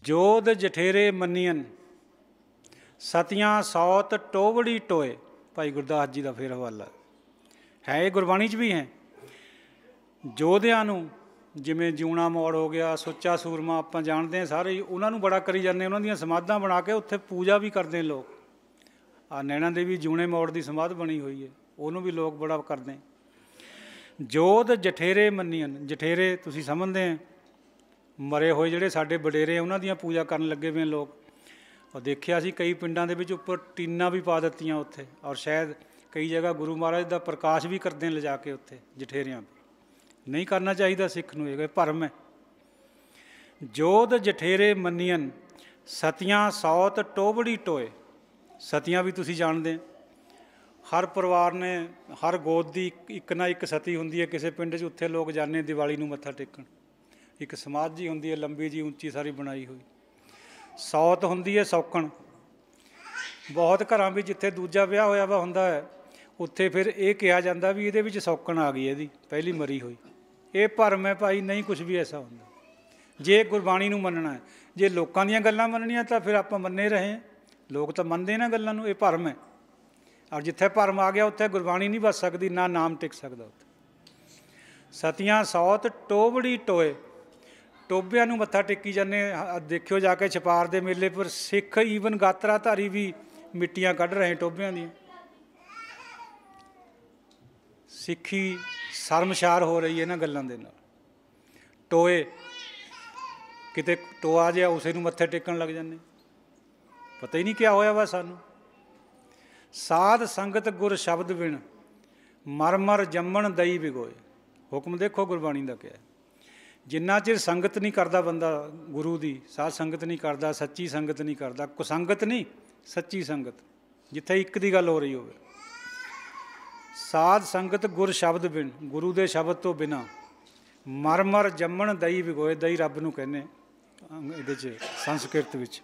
जोध जठेरे मन्नियन सतियाँ सौत टोवड़ी टोए। भाई गुरदास जी का फिर हवाला है, ये गुरबाणी च भी है। जोधियां नूं जिवें जिउणा मोड़ हो गया, सुच्चा सूरमा आपां जाणदे हैं सारे, उन्हां नूं बड़ा करी जाने, उन्हां दीयां समाधां बना के उत्थे पूजा भी करते हैं लोग। आ नैणा देवी जिउणे मोड़ की समाध बनी हुई है, ਉਹਨੂੰ भी लोग बड़ा करते हैं। जोध जठेरे मन्नियन, जठेरे तुसीं समझदे हैं मरे होए ਜਿਹੜੇ ਸਾਡੇ ਵਡੇਰੇ ਉਹਨਾਂ ਦੀਆਂ पूजा ਕਰਨ ਲੱਗੇ ਵੇ लोग। और देखिया सी कई पिंडां दे विच उपर टीना भी पा दित्तियां उत्थे, और शायद कई जगह गुरु महाराज का प्रकाश भी करते हैं लिजा के उत्थे जठेरियां पर। नहीं करना चाहिए सिख नूं, ये भरम है। जोध जठेरे मन्नियन सतियाँ सौत टोबड़ी टोए। सतियाँ भी तुसीं जाणदे, हर परिवार ने हर गोद की एक ना एक सती हुंदी है किसी पिंड च, उत्थे लोग जाने दिवाली नूं मत्था टेकण। एक समाध जी हुंदी है लंबी जी उच्ची सारी बनाई हुई। सौत हुंदी है सौकण। बहुत घरां विच जिथे दूजा विआह होया वा हुंदा है उत्थे फिर ये कहा जाता भी इहदे विच सौकण आ गई, इहदी पहली मरी हुई। ये भरम है भाई, नहीं कुछ भी ऐसा हुंदा। जे गुरबाणी नूं मनना है, जे लोकां दीयां गल्लां मननियां तां फिर आपां मन्ने रहे हैं। लोग तो मनदे ना गल्लां नूं, ये भरम है। और जिथे भरम आ गया उत्थे गुरबाणी नहीं बच सकती, ना नाम टिक सकता उत्थे। सतियाँ सौत टोबड़ी टोए। टोबियां नूं मत्था टेकी जाने। देखियो जाके छपार दे मेले पर सिख ईवन गात्राधारी भी मिट्टियां कढ़ रहे टोबियां दी। सिक्खी शर्मशार हो रही है इन्हां गल्लां दे नाल। टोए किते टोआ जिहा उसे नूं मत्थे टेकण लग जाने, पता ही नहीं क्या होया वा सानूं। साध संगत गुर शब्द बिन मर मर जम्मण दई बिगोए। हुक्म देखो गुरबाणी का क्या है। जिन्ना चिर संगत नहीं करता बंदा गुरु की, साध संगत नहीं करता, सच्ची संगत नहीं करता, कुसंगत नहीं सच्ची संगत, जिथे एक दी गल हो रही हो। साध संगत गुर शब्द बिन, गुरु के शब्द तो बिना मर मर जम्मण दई बिगोए। दई रब नूं कहने ये संस्कृत विच।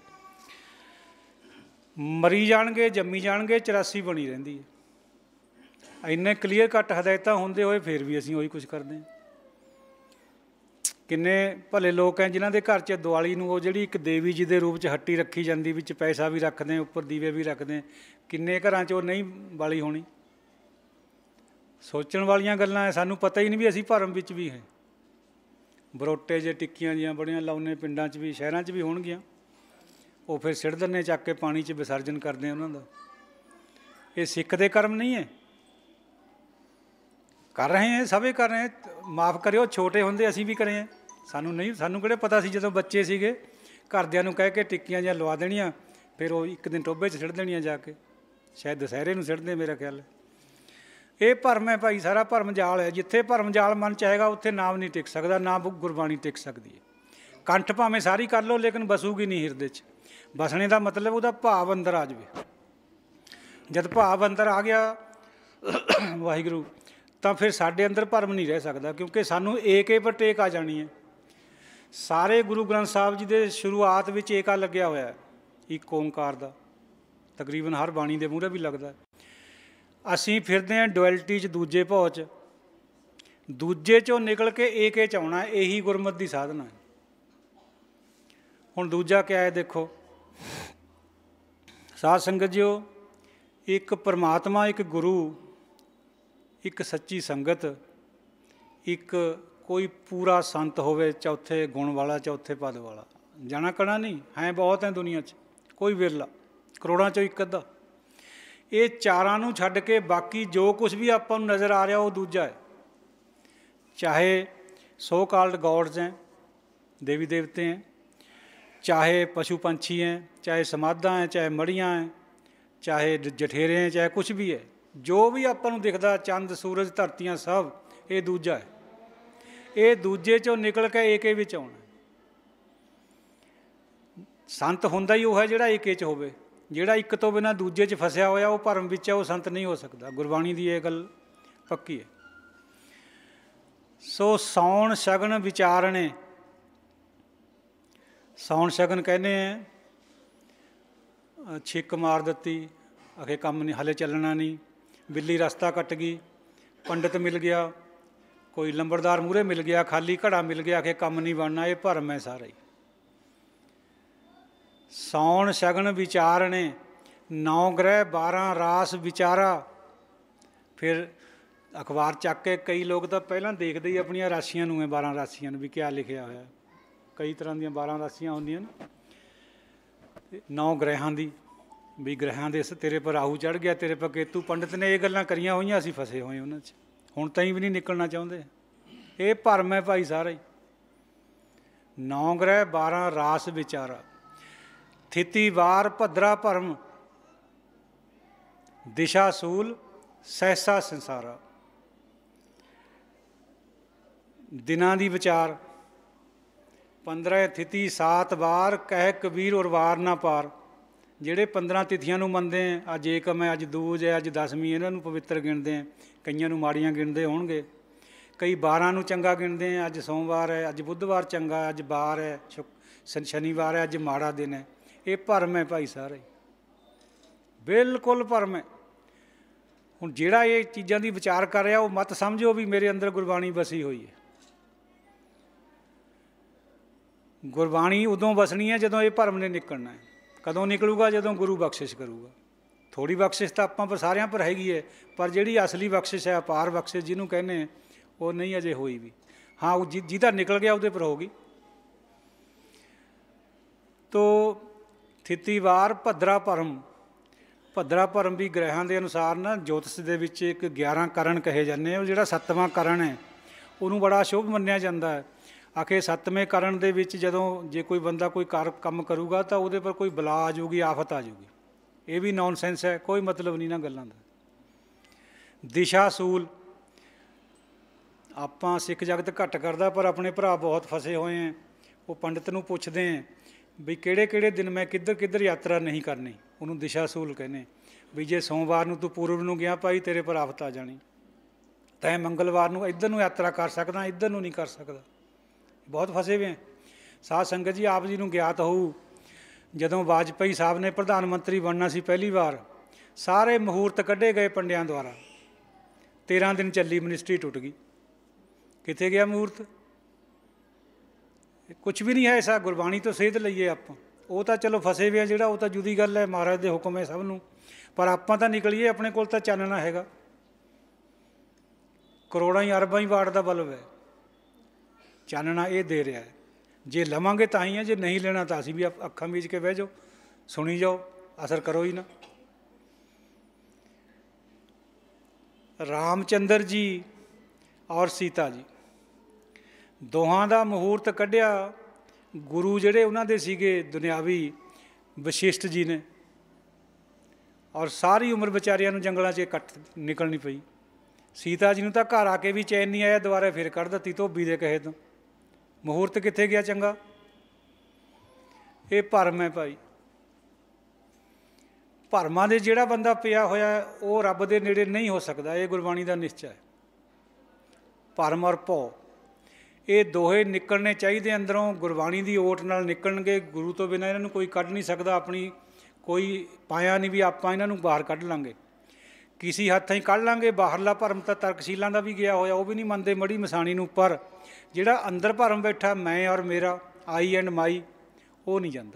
मरी जाणगे जम्मी जाणगे, 84 बनी रहिंदी है। इन्ने क्लीयर कट हदायतां होंदे होए फिर भी असीं उही कुछ करदे हां। किन्ने भले लोग हैं जिन्हां दे घर च दिवाली नूं जिहड़ी एक देवी जी के रूप च हट्टी रखी जाती, विच पैसा भी रखते, उपर दीवे भी रखते। किन्ने घरां च वो नहीं बाली होनी। सोचण वालियां गल्लां है, सानूं पता ही नहीं भी असीं भरम विच भी है। बरोटे जे टिक्कियां जिहां बड़ियां लाउने पिंडां च भी शहरां च भी होणगीਆਂ, वो फिर सिड़ दिंदे चक के पानी च विसर्जन करते हैं उन्हों का। ये सिख दे कर्म नहीं है। कर रहे हैं, सभी कर रहे हैं। माफ़ करियो छोटे होंदे असीं भी करे हैं। सानू नहीं, सानू किहड़े पता सी जदों बच्चे सीगे घरदियां नूं कह के टिक्कियां जिहां लवा देणियां, फिर वो एक दिन टोभे च सिड़ देणियां जाके, शायद दशहरे नूं सिड़दे मेरा ख्याल है। ये भरम है भाई, सारा भरम जाल है। जिथे भरम जाल मन च आएगा उत्थे नाम नहीं टिक सकता, ना गुरबाणी टिक सकती है। कंठ भावें सारी कर लो लेकिन बसूगी नहीं हिरदे च। बसने का मतलब वह भाव अंदर आ जाए। जब भाव अंदर आ गया वाहिगुरू, तो फिर साडे अंदर भरम नहीं रह सकता, क्योंकि सानू एक पर टेक आ जानी है। सारे गुरु ग्रंथ साहब जी के शुरुआत में एका लग्या होया है, एक ओंकार का, तकरीबन हर बाणी के मूहरे भी लगता है। असीं फिरदे हैं डुअलिटी च, दूजे भाव च, दूजे चों निकल के एके च आउणा, यही गुरमत की साधना है। हुण दूजा क्या है देखो साध संगत जिओ, एक परमात्मा, एक गुरु, एक सच्ची संगत, एक कोई पूरा संत होवे, चौथे गुण वाला, चौथे पद वाला। जाना कड़ा नहीं है, बहुत है दुनिया च, कोई विरला, करोड़ों चों एक अद्धा। ये चारां नूं छड्ड के बाकी जो कुछ भी आपां नूं नज़र आ रहा वो दूजा है। चाहे सो कॉल्ड गॉड्स हैं, देवी देवते हैं, चाहे पशु पंछी हैं, चाहे समाधां हैं, चाहे मड़ियाँ हैं, चाहे जठेरे हैं, चाहे कुछ भी है, जो भी आपां नूं दिखदा, चंद सूरज धरतियां सब, ये दूजा है। ये दूजे चों निकल के एके विच आउणा। संत हुंदा ही वो है जिहड़ा एके च होवे। जिहड़ा एक तो बिना दूजे च फसिया होया वो भरम विच है, वो संत नहीं हो सकता। गुरबाणी की यह गल पक्की है। सो सौण शगन विचारणे, सौण शगन कहने हैं, छिक मार दित्ती, आखे काम नहीं हले चलना नहीं, बिल्ली रस्ता कट गई, पंडित मिल गया, कोई लंबड़दार मूहरे मिल गया, खाली घड़ा मिल गया, आखे काम नहीं बनना, ये भरम है सारा ही। ਸੌਣ ਸ਼ਗਨ ਵਿਚਾਰਣੇ, 9 ਗ੍ਰਹਿ 12 ਰਾਸ ਵਿਚਾਰਾ। ਫਿਰ ਅਖਬਾਰ ਚੱਕ ਕੇ ਕਈ ਲੋਕ ਤਾਂ ਪਹਿਲਾਂ ਦੇਖਦੇ ਹੀ ਆਪਣੀਆਂ ਰਾਸ਼ੀਆਂ ਨੂੰ ਹੈ, 12 ਰਾਸ਼ੀਆਂ ਨੂੰ ਵੀ ਕਿਆ ਲਿਖਿਆ ਹੋਇਆ। ਕਈ ਤਰ੍ਹਾਂ ਦੀਆਂ 12 ਰਾਸ਼ੀਆਂ ਹੁੰਦੀਆਂ ਨੇ, 9 ਗ੍ਰਹਿਆਂ ਦੀ ਵੀ ਗ੍ਰਹਿਆਂ ਦੇ ਤੇਰੇ ਪਰ ਰਾਹੂ ਚੜ੍ਹ ਗਿਆ, ਤੇਰੇ ਪਰ ਕੇਤੂ। ਪੰਡਿਤ ਨੇ ਇਹ ਗੱਲਾਂ ਕਰੀਆਂ ਹੋਈਆਂ, ਅਸੀਂ ਫਸੇ ਹੋਏ ਉਹਨਾਂ 'ਚ, ਹੁਣ ਤਾਈਂ ਵੀ ਨਹੀਂ ਨਿਕਲਣਾ ਚਾਹੁੰਦੇ। ਇਹ ਭਰਮ ਹੈ ਭਾਈ ਸਾਰਾ ਹੀ। 9 ਗ੍ਰਹਿ 12 ਰਾਸ ਵਿਚਾਰਾ, ਥਿਤੀ ਵਾਰ ਭੱਦਰਾ ਭਰਮ, ਦਿਸ਼ਾ ਸੂਲ ਸਹਿਸਾ ਸੰਸਾਰਾ। ਦਿਨਾਂ ਦੀ ਵਿਚਾਰ, 15 ਤਿਥੀ 7 ਵਾਰ, ਕਹਿ ਕਬੀਰ ਔਰ ਵਾਰ ਨਾ ਪਾਰ। ਜਿਹੜੇ 15 ਤਿਥੀਆਂ ਨੂੰ ਮੰਨਦੇ ਆ, ਅੱਜ ਏਕਮ ਹੈ, ਅੱਜ ਦੂਜ ਹੈ, ਅੱਜ ਦਸਵੀਂ, ਇਹਨਾਂ ਨੂੰ ਪਵਿੱਤਰ ਗਿਣਦੇ ਆ। ਕਈਆਂ ਨੂੰ ਮਾੜੀਆਂ ਗਿਣਦੇ ਹੋਣਗੇ, ਕਈ 12 ਨੂੰ ਚੰਗਾ ਗਿਣਦੇ ਆ। ਅੱਜ ਸੋਮਵਾਰ ਹੈ, ਅੱਜ ਬੁੱਧਵਾਰ ਚੰਗਾ, ਅੱਜ ਵਾਰ ਹੈ, ਸ਼ਨੀਵਾਰ ਹੈ, ਅੱਜ ਮਾੜਾ ਦਿਨ ਹੈ। ਇਹ ਭਰਮ ਹੈ ਭਾਈ ਸਾਰੇ, ਬਿਲਕੁਲ ਭਰਮ ਹੈ। ਹੁਣ ਜਿਹੜਾ ਇਹ ਚੀਜ਼ਾਂ ਦੀ ਵਿਚਾਰ ਕਰ ਰਿਹਾ, ਉਹ ਮਤ ਸਮਝੋ ਵੀ ਮੇਰੇ ਅੰਦਰ ਗੁਰਬਾਣੀ ਵਸੀ ਹੋਈ ਹੈ। ਗੁਰਬਾਣੀ ਉਦੋਂ ਵਸਣੀ ਹੈ ਜਦੋਂ ਇਹ ਭਰਮ ਨੇ ਨਿਕਲਣਾ ਹੈ। ਕਦੋਂ ਨਿਕਲੂਗਾ? ਜਦੋਂ ਗੁਰੂ ਬਖਸ਼ਿਸ਼ ਕਰੂਗਾ। ਥੋੜ੍ਹੀ ਬਖਸ਼ਿਸ਼ ਤਾਂ ਆਪਾਂ ਪਰ ਸਾਰਿਆਂ ਪਰ ਹੈਗੀ ਹੈ, ਪਰ ਜਿਹੜੀ ਅਸਲੀ ਬਖਸ਼ਿਸ਼ ਹੈ, ਅਪਾਰ ਬਖਸ਼ਿਸ਼ ਜਿਹਨੂੰ ਕਹਿੰਦੇ, ਉਹ ਨਹੀਂ ਅਜੇ ਹੋਈ ਵੀ। ਹਾਂ, ਉਹ ਜਿਹਦਾ ਨਿਕਲ ਗਿਆ ਉਹਦੇ ਪਰ ਹੋਗੀ। ਤੋ ਥਿਤੀਵਾਰ ਭੱਦਰਾ ਭਰਮ, ਭੱਦਰਾ ਭਰਮ ਵੀ ਗ੍ਰਹਿਆਂ ਦੇ ਅਨੁਸਾਰ ਨਾ ਜੋਤਿਸ਼ ਦੇ ਵਿੱਚ ਇੱਕ 11 ਕਰਨ ਕਹੇ ਜਾਂਦੇ ਆ। ਉਹ ਜਿਹੜਾ 7ਵਾਂ ਕਰਨ ਹੈ ਉਹਨੂੰ ਬੜਾ ਸ਼ੁਭ ਮੰਨਿਆ ਜਾਂਦਾ ਹੈ। ਆਖੇ 7ਵੇਂ ਕਰਨ ਦੇ ਵਿੱਚ ਜਦੋਂ ਜੇ ਕੋਈ ਬੰਦਾ ਕੋਈ ਕੰਮ ਕਰੂਗਾ ਤਾਂ ਉਹਦੇ ਪਰ ਕੋਈ ਬਲਾ ਆ ਜੂਗੀ, ਆਫਤ ਆ ਜੂਗੀ। ਇਹ ਵੀ ਨੌਨਸੈਂਸ ਹੈ, ਕੋਈ ਮਤਲਬ ਨਹੀਂ ਨਾ ਗੱਲਾਂ ਦਾ। ਦਿਸ਼ਾ ਸੂਲ, ਆਪਾਂ ਸਿੱਖ ਜਗਤ ਘੱਟ ਕਰਦਾ, ਪਰ ਆਪਣੇ ਭਰਾ ਬਹੁਤ ਫਸੇ ਹੋਏ ਹੈ। ਉਹ ਪੰਡਿਤ ਨੂੰ ਪੁੱਛਦੇ ਹੈ ਵੀ ਕਿਹੜੇ ਕਿਹੜੇ ਦਿਨ ਮੈਂ ਕਿੱਧਰ ਕਿੱਧਰ ਯਾਤਰਾ ਨਹੀਂ ਕਰਨੀ, ਉਹਨੂੰ ਦਿਸ਼ਾ ਸੂਲ ਕਹਿੰਦੇ। ਵੀ ਜੇ ਸੋਮਵਾਰ ਨੂੰ ਤੂੰ ਪੂਰਬ ਨੂੰ ਗਿਆ ਭਾਈ, ਤੇਰੇ ਪਰ ਆਫਤ ਆ ਜਾਣੀ। ਤੈਂ ਮੰਗਲਵਾਰ ਨੂੰ ਇੱਧਰ ਨੂੰ ਯਾਤਰਾ ਕਰ ਸਕਦਾ, ਇੱਧਰ ਨੂੰ ਨਹੀਂ ਕਰ ਸਕਦਾ। ਬਹੁਤ ਫਸੇ ਹੋਏ। ਸਾਧ ਸੰਗਤ ਜੀ, ਆਪ ਜੀ ਨੂੰ ਗਿਆਤ ਹੋਊ, ਜਦੋਂ ਵਾਜਪਾਈ ਸਾਹਿਬ ਨੇ ਪ੍ਰਧਾਨ ਮੰਤਰੀ ਬਣਨਾ ਸੀ ਪਹਿਲੀ ਵਾਰ, ਸਾਰੇ ਮਹੂਰਤ ਕੱਢੇ ਗਏ ਪੰਡਿਆਂ ਦੁਆਰਾ। 13 ਦਿਨ ਚੱਲੀ, ਮਿਨਿਸਟਰੀ ਟੁੱਟ ਗਈ। ਕਿੱਥੇ ਗਿਆ ਮਹੂਰਤ? ਕੁਛ ਵੀ ਨਹੀਂ ਹੈ ਐਸਾ। ਗੁਰਬਾਣੀ ਤੋਂ ਸੇਧ ਲਈਏ ਆਪਾਂ, ਉਹ ਤਾਂ ਚਲੋ ਫਸੇ ਹੋਏ ਆ ਜਿਹੜਾ, ਉਹ ਤਾਂ ਜੁਦੀ ਗੱਲ ਹੈ, ਮਹਾਰਾਜ ਦੇ ਹੁਕਮ ਹੈ ਸਭ ਨੂੰ। ਪਰ ਆਪਾਂ ਤਾਂ ਨਿਕਲੀਏ, ਆਪਣੇ ਕੋਲ ਤਾਂ ਚਾਨਣਾ ਹੈਗਾ। ਕਰੋੜਾਂ ਹੀ ਅਰਬਾਂ ਹੀ ਵਾਟ ਦਾ ਬਲਬ ਹੈ, ਚਾਨਣਾ ਇਹ ਦੇ ਰਿਹਾ ਹੈ। ਜੇ ਲਵਾਂਗੇ ਤਾਂ ਹੀ ਹੈ, ਜੇ ਨਹੀਂ ਲੈਣਾ ਤਾਂ ਅਸੀਂ ਵੀ ਅੱਖਾਂ ਮੀਚ ਕੇ ਬਹਿ ਜਾਓ, ਸੁਣੀ ਜਾਓ, ਅਸਰ ਕਰੋ ਹੀ ਨਾ। ਰਾਮਚੰਦਰ ਜੀ ਔਰ ਸੀਤਾ ਜੀ ਦੋਹਾਂ ਦਾ ਮਹੂਰਤ ਕੱਢਿਆ। ਗੁਰੂ ਜਿਹੜੇ ਉਹਨਾਂ ਦੇ ਸੀਗੇ ਦੁਨਿਆਵੀ, ਵਸ਼ਿਸ਼ਟ ਜੀ ਨੇ, ਔਰ ਸਾਰੀ ਉਮਰ ਵਿਚਾਰਿਆਂ ਨੂੰ ਜੰਗਲਾਂ 'ਚ ਨਿਕਲਣੀ ਪਈ। ਸੀਤਾ ਜੀ ਨੂੰ ਤਾਂ ਘਰ ਆ ਕੇ ਵੀ ਚੈਨ ਨਹੀਂ ਆਇਆ, ਦੁਬਾਰਾ ਫਿਰ ਕੱਢ ਦਿੱਤੀ ਧੋਬੀ ਦੇ ਕਹੇ ਤੋਂ। ਮਹੂਰਤ ਕਿੱਥੇ ਗਿਆ ਚੰਗਾ? ਇਹ ਭਰਮ ਹੈ ਭਾਈ। ਭਰਮਾਂ ਦੇ ਜਿਹੜਾ ਬੰਦਾ ਪਿਆ ਹੋਇਆ ਉਹ ਰੱਬ ਦੇ ਨੇੜੇ ਨਹੀਂ ਹੋ ਸਕਦਾ। ਇਹ ਗੁਰਬਾਣੀ ਦਾ ਨਿਸ਼ਚਾ ਹੈ। ਭਰਮ ਔਰ ਭਉ, ਇਹ ਦੋਹੇ ਨਿਕਲਣੇ ਚਾਹੀਦੇ ਅੰਦਰੋਂ। ਗੁਰਬਾਣੀ ਦੀ ਓਟ ਨਾਲ ਨਿਕਲਣਗੇ। ਗੁਰੂ ਤੋਂ ਬਿਨਾਂ ਇਹਨਾਂ ਨੂੰ ਕੋਈ ਕੱਢ ਨਹੀਂ ਸਕਦਾ। ਆਪਣੀ ਕੋਈ ਪਾਇਆ ਨਹੀਂ ਵੀ ਆਪਾਂ ਇਹਨਾਂ ਨੂੰ ਬਾਹਰ ਕੱਢ ਲਾਂਗੇ, ਕਿਸੇ ਹੱਥਾਂ ਹੀ ਕੱਢ ਲਾਂਗੇ। ਬਾਹਰਲਾ ਭਰਮ ਤਾਂ ਤਰਕਸ਼ੀਲਾਂ ਦਾ ਵੀ ਗਿਆ ਹੋਇਆ, ਉਹ ਵੀ ਨਹੀਂ ਮੰਨਦੇ ਮੜੀ ਮਸਾਣੀ ਨੂੰ। ਪਰ ਜਿਹੜਾ ਅੰਦਰ ਭਰਮ ਬੈਠਾ, ਮੈਂ ਔਰ ਮੇਰਾ, ਆਈ ਐਂਡ ਮਾਈ, ਉਹ ਨਹੀਂ ਜਾਂਦਾ।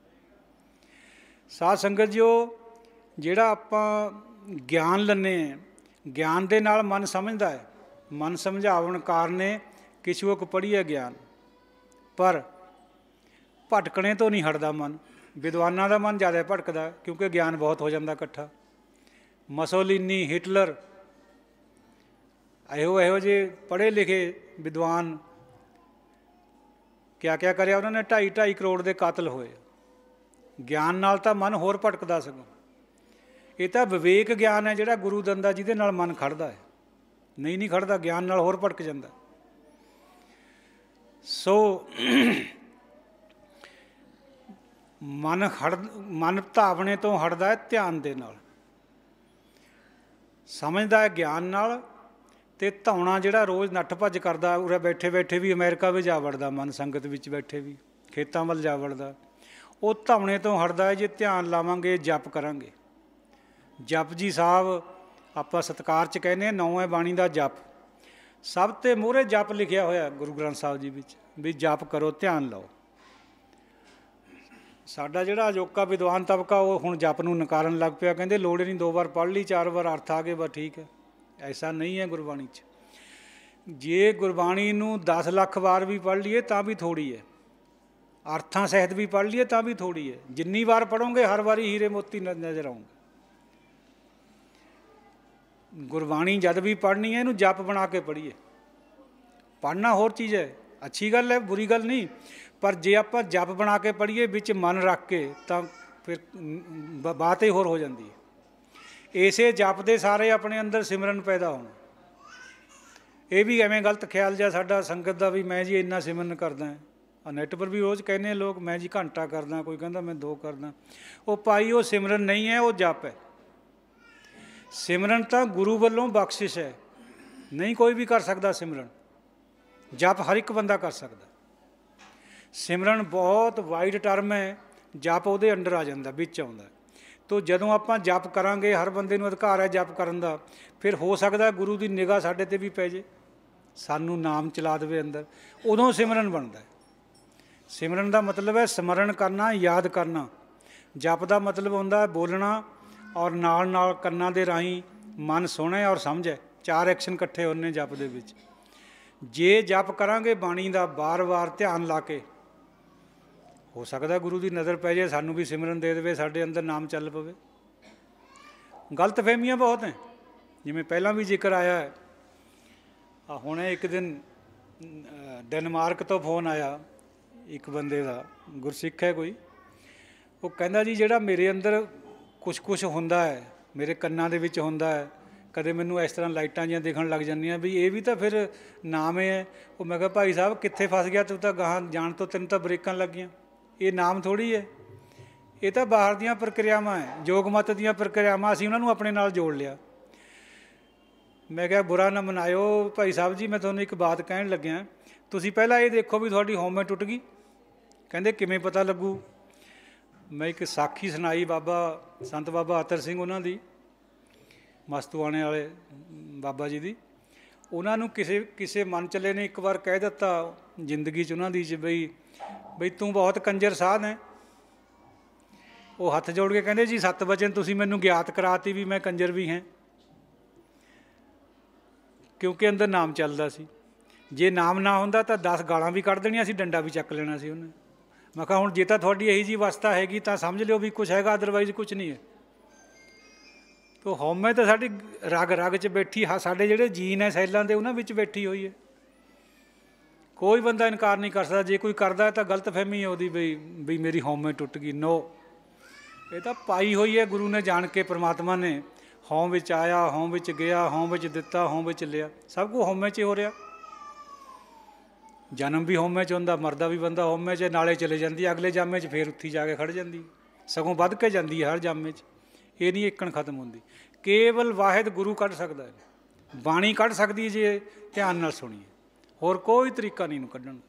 ਸਾਧ ਸੰਗਤ ਜੀ, ਉਹ ਜਿਹੜਾ ਆਪਾਂ ਗਿਆਨ ਲੈਂਦੇ ਹਾਂ, ਗਿਆਨ ਦੇ ਨਾਲ ਮਨ ਸਮਝਦਾ ਹੈ। ਮਨ ਸਮਝਾਵਣ ਕਾਰਨੇ ਕਿਛੁਕ ਪੜ੍ਹੀਏ ਗਿਆਨ, ਪਰ ਭਟਕਣੇ ਤੋਂ ਨਹੀਂ ਹਟਦਾ ਮਨ। ਵਿਦਵਾਨਾਂ ਦਾ ਮਨ ਜ਼ਿਆਦਾ ਭਟਕਦਾ, ਕਿਉਂਕਿ ਗਿਆਨ ਬਹੁਤ ਹੋ ਜਾਂਦਾ ਇਕੱਠਾ। ਮਸੋਲੀਨੀ, ਹਿਟਲਰ, ਇਹੋ ਜਿਹੇ ਪੜ੍ਹੇ ਲਿਖੇ ਵਿਦਵਾਨ, ਕਿਆ ਕਿਆ ਕਰਿਆ ਉਹਨਾਂ ਨੇ। 2.5 ਕਰੋੜ ਦੇ ਕਾਤਲ ਹੋਏ। ਗਿਆਨ ਨਾਲ ਤਾਂ ਮਨ ਹੋਰ ਭਟਕਦਾ ਸਗੋਂ। ਇਹ ਤਾਂ ਵਿਵੇਕ ਗਿਆਨ ਹੈ ਜਿਹੜਾ ਗੁਰੂ ਦਿੰਦਾ, ਜਿਹਦੇ ਨਾਲ ਮਨ ਖੜ੍ਹਦਾ ਹੈ। ਨਹੀਂ ਖੜ੍ਹਦਾ, ਗਿਆਨ ਨਾਲ ਹੋਰ ਭਟਕ ਜਾਂਦਾ। ਸੋ ਮਨ ਧਾਵਣੇ ਤੋਂ ਹਟਦਾ ਹੈ ਧਿਆਨ ਦੇ ਨਾਲ, ਸਮਝਦਾ ਹੈ ਗਿਆਨ ਨਾਲ। ਅਤੇ ਧੌਣਾ ਜਿਹੜਾ ਰੋਜ਼ ਨੱਠ ਭੱਜ ਕਰਦਾ, ਉਰੇ ਬੈਠੇ ਬੈਠੇ ਵੀ ਅਮਰੀਕਾ ਵਿੱਚ ਜਾ ਵੜਦਾ, ਮਨ ਸੰਗਤ ਵਿੱਚ ਬੈਠੇ ਵੀ ਖੇਤਾਂ ਵੱਲ ਜਾ ਵੜਦਾ, ਉਹ ਧੌਣੇ ਤੋਂ ਹਟਦਾ ਹੈ ਜੇ ਧਿਆਨ ਲਾਵਾਂਗੇ, ਜਪ ਕਰਾਂਗੇ। ਜਪ ਜੀ ਸਾਹਿਬ ਆਪਾਂ ਸਤਿਕਾਰ 'ਚ ਕਹਿੰਦੇ ਹਾਂ, 9 ਬਾਣੀ ਦਾ ਜਪ। ਸਭ ਤੋਂ ਮੂਹਰੇ ਜਪ ਲਿਖਿਆ ਹੋਇਆ ਗੁਰੂ ਗ੍ਰੰਥ ਸਾਹਿਬ ਜੀ ਵਿੱਚ, ਵੀ ਜਪ ਕਰੋ, ਧਿਆਨ ਲਾਓ। ਸਾਡਾ ਜਿਹੜਾ ਅਜੋਕਾ ਵਿਦਵਾਨ ਤਬਕਾ ਉਹ ਹੁਣ ਜਪ ਨੂੰ ਨਕਾਰਨ ਲੱਗ ਪਿਆ, ਕਹਿੰਦੇ ਲੋੜ ਹੀ ਨਹੀਂ, 2 ਵਾਰ ਪੜ੍ਹ ਲਈ 4 ਵਾਰ ਅਰਥ ਆ ਗਏ ਬਸ ਠੀਕ ਹੈ। ਐਸਾ ਨਹੀਂ ਹੈ ਗੁਰਬਾਣੀ 'ਚ। ਜੇ ਗੁਰਬਾਣੀ ਨੂੰ 10 ਲੱਖ ਵਾਰ ਵੀ ਪੜ੍ਹ ਲਈਏ ਤਾਂ ਵੀ ਥੋੜ੍ਹੀ ਹੈ, ਅਰਥਾਂ ਸਹਿਤ ਵੀ ਪੜ੍ਹ ਲਈਏ ਤਾਂ ਵੀ ਥੋੜ੍ਹੀ ਹੈ। ਜਿੰਨੀ ਵਾਰ ਪੜ੍ਹੋਗੇ ਹਰ ਵਾਰੀ ਹੀਰੇ ਮੋਤੀ ਨਜ਼ਰ ਆਉਂਗੇ। ਗੁਰਬਾਣੀ ਜਦ ਵੀ ਪੜ੍ਹਨੀ ਹੈ ਇਹਨੂੰ ਜਪ ਬਣਾ ਕੇ ਪੜ੍ਹੀਏ। ਪੜ੍ਹਨਾ ਹੋਰ ਚੀਜ਼ ਹੈ, ਅੱਛੀ ਗੱਲ ਹੈ, ਬੁਰੀ ਗੱਲ ਨਹੀਂ, ਪਰ ਜੇ ਆਪਾਂ ਜਪ ਬਣਾ ਕੇ ਪੜ੍ਹੀਏ ਵਿੱਚ ਮਨ ਰੱਖ ਕੇ ਤਾਂ ਫਿਰ ਬਾਤ ਹੀ ਹੋਰ ਹੋ ਜਾਂਦੀ ਹੈ। ਇਸੇ ਜਪ ਦੇ ਸਾਰੇ ਆਪਣੇ ਅੰਦਰ ਸਿਮਰਨ ਪੈਦਾ ਹੋਣਾ। ਇਹ ਵੀ ਐਵੇਂ ਗਲਤ ਖਿਆਲ ਜਿਹਾ ਸਾਡਾ ਸੰਗਤ ਦਾ ਵੀ ਮੈਂ ਜੀ ਇੰਨਾ ਸਿਮਰਨ ਕਰਦਾ। ਨੈੱਟ ਪਰ ਵੀ ਰੋਜ਼ ਕਹਿੰਦੇ ਲੋਕ ਮੈਂ ਜੀ ਘੰਟਾ ਕਰਦਾ, ਕੋਈ ਕਹਿੰਦਾ ਮੈਂ 2 ਕਰਦਾ। ਉਹ ਭਾਈ ਉਹ ਸਿਮਰਨ ਨਹੀਂ ਹੈ, ਉਹ ਜਪ ਹੈ। ਸਿਮਰਨ ਤਾਂ ਗੁਰੂ ਵੱਲੋਂ ਬਖਸ਼ਿਸ਼ ਹੈ, ਨਹੀਂ ਕੋਈ ਵੀ ਕਰ ਸਕਦਾ ਸਿਮਰਨ। ਜਪ ਹਰ ਇੱਕ ਬੰਦਾ ਕਰ ਸਕਦਾ। ਸਿਮਰਨ ਬਹੁਤ ਵਾਈਡ ਟਰਮ ਹੈ, ਜਪ ਉਹਦੇ ਅੰਡਰ ਆ ਜਾਂਦਾ, ਵਿੱਚ ਆਉਂਦਾ। ਤੋ ਜਦੋਂ ਆਪਾਂ ਜਪ ਕਰਾਂਗੇ, ਹਰ ਬੰਦੇ ਨੂੰ ਅਧਿਕਾਰ ਹੈ ਜਪ ਕਰਨ ਦਾ, ਫਿਰ ਹੋ ਸਕਦਾ ਗੁਰੂ ਦੀ ਨਿਗਾਹ ਸਾਡੇ 'ਤੇ ਵੀ ਪੈ ਜੇ, ਸਾਨੂੰ ਨਾਮ ਚਲਾ ਦੇਵੇ ਅੰਦਰ, ਉਦੋਂ ਸਿਮਰਨ ਬਣਦਾ। ਸਿਮਰਨ ਦਾ ਮਤਲਬ ਹੈ ਸਮਰਨ ਕਰਨਾ, ਯਾਦ ਕਰਨਾ। ਜਪ ਦਾ ਮਤਲਬ ਹੁੰਦਾ ਬੋਲਣਾ ਔਰ ਨਾਲ ਨਾਲ ਕੰਨਾਂ ਦੇ ਰਾਹੀਂ ਮਨ ਸੁਣੇ ਔਰ ਸਮਝੇ। 4 ਐਕਸ਼ਨ ਇਕੱਠੇ ਹੁੰਦੇ ਜਪ ਦੇ ਵਿੱਚ। ਜੇ ਜਪ ਕਰਾਂਗੇ ਬਾਣੀ ਦਾ ਵਾਰ-ਵਾਰ ਧਿਆਨ ਲਾ ਕੇ, ਹੋ ਸਕਦਾ ਗੁਰੂ ਦੀ ਨਜ਼ਰ ਪੈ ਜਾਏ, ਸਾਨੂੰ ਵੀ ਸਿਮਰਨ ਦੇ ਦੇਵੇ, ਸਾਡੇ ਅੰਦਰ ਨਾਮ ਚੱਲ ਪਵੇ। ਗਲਤ ਫਹਿਮੀਆਂ ਬਹੁਤ ਹੈ, ਜਿਵੇਂ ਪਹਿਲਾਂ ਵੀ ਜ਼ਿਕਰ ਆਇਆ ਹੈ। ਹੁਣੇ ਇੱਕ ਦਿਨ ਡੈਨਮਾਰਕ ਤੋਂ ਫੋਨ ਆਇਆ ਇੱਕ ਬੰਦੇ ਦਾ, ਗੁਰਸਿੱਖ ਹੈ ਕੋਈ। ਉਹ ਕਹਿੰਦਾ ਜੀ ਜਿਹੜਾ ਮੇਰੇ ਅੰਦਰ ਕੁਛ ਹੁੰਦਾ ਹੈ, ਮੇਰੇ ਕੰਨਾਂ ਦੇ ਵਿੱਚ ਹੁੰਦਾ ਹੈ, ਕਦੇ ਮੈਨੂੰ ਇਸ ਤਰ੍ਹਾਂ ਲਾਈਟਾਂ ਜਿਹੀਆਂ ਦਿਖਣ ਲੱਗ ਜਾਂਦੀਆਂ, ਵੀ ਇਹ ਵੀ ਤਾਂ ਫਿਰ ਨਾਮ ਹੈ। ਉਹ ਮੈਂ ਕਿਹਾ ਭਾਈ ਸਾਹਿਬ ਕਿੱਥੇ ਫਸ ਗਿਆ ਤੂੰ, ਤਾਂ ਗਾਹਾਂ ਜਾਣ ਤੋਂ ਤੈਨੂੰ ਤਾਂ ਬ੍ਰੇਕਾਂ ਲੱਗੀਆਂ। ਇਹ ਨਾਮ ਥੋੜ੍ਹੀ ਹੈ, ਇਹ ਤਾਂ ਬਾਹਰ ਦੀਆਂ ਪ੍ਰਕਿਰਿਆਵਾਂ ਹੈ, ਯੋਗ ਮਤ ਦੀਆਂ ਪ੍ਰਕਿਰਿਆਵਾਂ। ਅਸੀਂ ਉਹਨਾਂ ਨੂੰ ਆਪਣੇ ਨਾਲ ਜੋੜ ਲਿਆ। ਮੈਂ ਕਿਹਾ ਬੁਰਾ ਨਾ ਮਨਾਇਓ ਭਾਈ ਸਾਹਿਬ ਜੀ, ਮੈਂ ਤੁਹਾਨੂੰ ਇੱਕ ਬਾਤ ਕਹਿਣ ਲੱਗਿਆ, ਤੁਸੀਂ ਪਹਿਲਾਂ ਇਹ ਦੇਖੋ ਵੀ ਤੁਹਾਡੀ ਹਉਮੈ ਟੁੱਟ ਗਈ। ਕਹਿੰਦੇ ਕਿਵੇਂ ਪਤਾ ਲੱਗੂ? ਮੈਂ ਇੱਕ ਸਾਖੀ ਸੁਣਾਈ ਬਾਬਾ ਸੰਤ ਬਾਬਾ ਅਤਰ ਸਿੰਘ ਉਹਨਾਂ ਦੀ, ਮਸਤੂਆਣੇ ਵਾਲੇ ਬਾਬਾ ਜੀ ਦੀ। ਉਹਨਾਂ ਨੂੰ ਕਿਸੇ ਮਨ ਚਲੇ ਨੇ ਇੱਕ ਵਾਰ ਕਹਿ ਦਿੱਤਾ ਜ਼ਿੰਦਗੀ 'ਚ ਉਹਨਾਂ ਦੀ 'ਚ ਬਈ ਤੂੰ ਬਹੁਤ ਕੰਜਰ ਸਾਧ ਹੈ। ਉਹ ਹੱਥ ਜੋੜ ਕੇ ਕਹਿੰਦੇ ਜੀ 7 ਵਚਨ ਤੁਸੀਂ ਮੈਨੂੰ ਗਿਆਤ ਕਰਾਤੀ ਵੀ ਮੈਂ ਕੰਜਰ ਵੀ ਹਾਂ, ਕਿਉਂਕਿ ਅੰਦਰ ਨਾਮ ਚੱਲਦਾ ਸੀ। ਜੇ ਨਾਮ ਨਾ ਹੁੰਦਾ ਤਾਂ 10 ਗਾਲਾਂ ਵੀ ਕੱਢ ਦੇਣੀਆਂ ਸੀ, ਡੰਡਾ ਵੀ ਚੱਕ ਲੈਣਾ ਸੀ ਉਹਨੇ। ਮੈਂ ਕਿਹਾ ਹੁਣ ਜੇ ਤਾਂ ਤੁਹਾਡੀ ਇਹੀ ਜਿਹੀ ਅਵਸਥਾ ਹੈਗੀ ਤਾਂ ਸਮਝ ਲਿਓ ਵੀ ਕੁਛ ਹੈਗਾ, ਅਦਰਵਾਈਜ਼ ਕੁਛ ਨਹੀਂ ਹੈ। ਤੋ ਹਉਮੈ ਤਾਂ ਸਾਡੀ ਰਗ 'ਚ ਬੈਠੀ, ਸਾਡੇ ਜਿਹੜੇ ਜੀਨ ਹੈ ਸੈੱਲਾਂ ਦੇ, ਉਹਨਾਂ ਵਿੱਚ ਬੈਠੀ ਹੋਈ ਹੈ। ਕੋਈ ਬੰਦਾ ਇਨਕਾਰ ਨਹੀਂ ਕਰ ਸਕਦਾ। ਜੇ ਕੋਈ ਕਰਦਾ ਤਾਂ ਗਲਤ ਫਹਿਮੀ ਹੈ ਉਹਦੀ, ਬਈ ਮੇਰੀ ਹਉਮੈ ਟੁੱਟ ਗਈ। ਨੋ, ਇਹ ਤਾਂ ਪਾਈ ਹੋਈ ਹੈ ਗੁਰੂ ਨੇ ਜਾਣ ਕੇ, ਪ੍ਰਮਾਤਮਾ ਨੇ। ਹਉ ਵਿੱਚ ਆਇਆ, ਹਉ ਵਿੱਚ ਗਿਆ, ਹਉ ਵਿੱਚ ਦਿੱਤਾ, ਹਉ ਵਿੱਚ ਲਿਆ, ਸਭ ਕੁਝ ਹਉਮੈ 'ਚ ਹੋ ਰਿਹਾ। ਜਨਮ ਵੀ ਹਉਮੈ 'ਚ ਹੁੰਦਾ, ਮਰਦਾ ਵੀ ਬੰਦਾ ਹਉਮੈ 'ਚ, ਨਾਲੇ ਚਲੇ ਜਾਂਦੀ ਅਗਲੇ ਜਾਮੇ 'ਚ, ਫਿਰ ਉੱਥੇ ਜਾ ਕੇ ਖੜ੍ਹ ਜਾਂਦੀ, ਸਗੋਂ ਵੱਧ ਕੇ ਜਾਂਦੀ ਹੈ ਹਰ ਜਾਮੇ 'ਚ। ਇਹ ਨਹੀਂ ਇੱਕਣ ਖਤਮ ਹੁੰਦੀ। ਕੇਵਲ ਵਾਹਿਦ ਗੁਰੂ ਕੱਢ ਸਕਦਾ ਹੈ, ਬਾਣੀ ਕੱਢ ਸਕਦੀ ਜੇ ਧਿਆਨ ਨਾਲ ਸੁਣੀਏ, ਹੋਰ ਕੋਈ ਤਰੀਕਾ ਨਹੀਂ ਇਹਨੂੰ ਕੱਢਣ ਦਾ।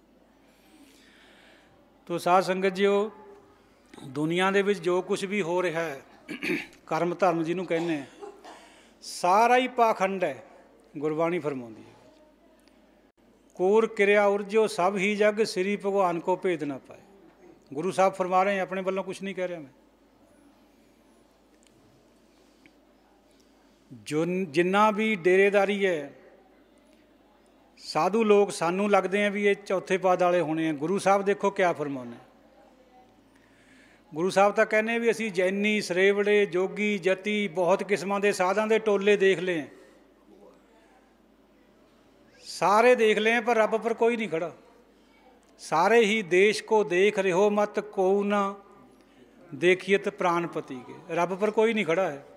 ਤੋ ਸਾਧ ਸੰਗਤ ਜੀਓ, ਦੁਨੀਆ ਦੇ ਵਿੱਚ ਜੋ ਕੁਛ ਵੀ ਹੋ ਰਿਹਾ ਹੈ, ਕਰਮ ਧਰਮ ਜਿਹਨੂੰ ਕਹਿੰਦੇ, ਸਾਰਾ ਹੀ ਪਾਖੰਡ ਹੈ। ਗੁਰਬਾਣੀ ਫਰਮਾਉਂਦੀ ਹੈ ਕੂਰ ਕਿਰਿਆ ਉਰਜੋ ਸਭ ਹੀ ਜਗ, ਸ੍ਰੀ ਭਗਵਾਨ ਕੋ ਭੇਦ ਨਾ ਪਾਏ। ਗੁਰੂ ਸਾਹਿਬ ਫਰਮਾ ਰਹੇ, ਆਪਣੇ ਵੱਲੋਂ ਕੁਛ ਨਹੀਂ ਕਹਿ ਰਿਹਾ ਮੈਂ। ਜਿੰਨਾ ਵੀ ਡੇਰੇਦਾਰੀ ਹੈ, ਸਾਧੂ ਲੋਕ ਸਾਨੂੰ ਲੱਗਦੇ ਆ ਵੀ ਇਹ ਚੌਥੇ ਪਦ ਵਾਲੇ ਹੋਣੇ ਆ। ਗੁਰੂ ਸਾਹਿਬ ਦੇਖੋ ਕਿਆ ਫਰਮਾਉਂਦੇ। ਗੁਰੂ ਸਾਹਿਬ ਤਾਂ ਕਹਿੰਦੇ ਵੀ ਅਸੀਂ ਜੈਨੀ, ਸਰੇਵੜੇ, ਜੋਗੀ, ਜਤੀ, ਬਹੁਤ ਕਿਸਮਾਂ ਦੇ ਸਾਧਾਂ ਦੇ ਟੋਲੇ ਦੇਖ ਲਏ, ਸਾਰੇ ਦੇਖ ਲਏ, ਪਰ ਰੱਬ ਪਰ ਕੋਈ ਨਹੀਂ ਖੜਾ। ਸਾਰੇ ਹੀ ਦੇਸ਼ ਕੋ ਦੇਖ ਰਿਹੋ ਮਤ, ਕੋ ਨਾ ਦੇਖੀਅਤ ਪ੍ਰਾਣਪਤੀ ਕੇ। ਰੱਬ ਪਰ ਕੋਈ ਨਹੀਂ ਖੜਾ ਹੈ।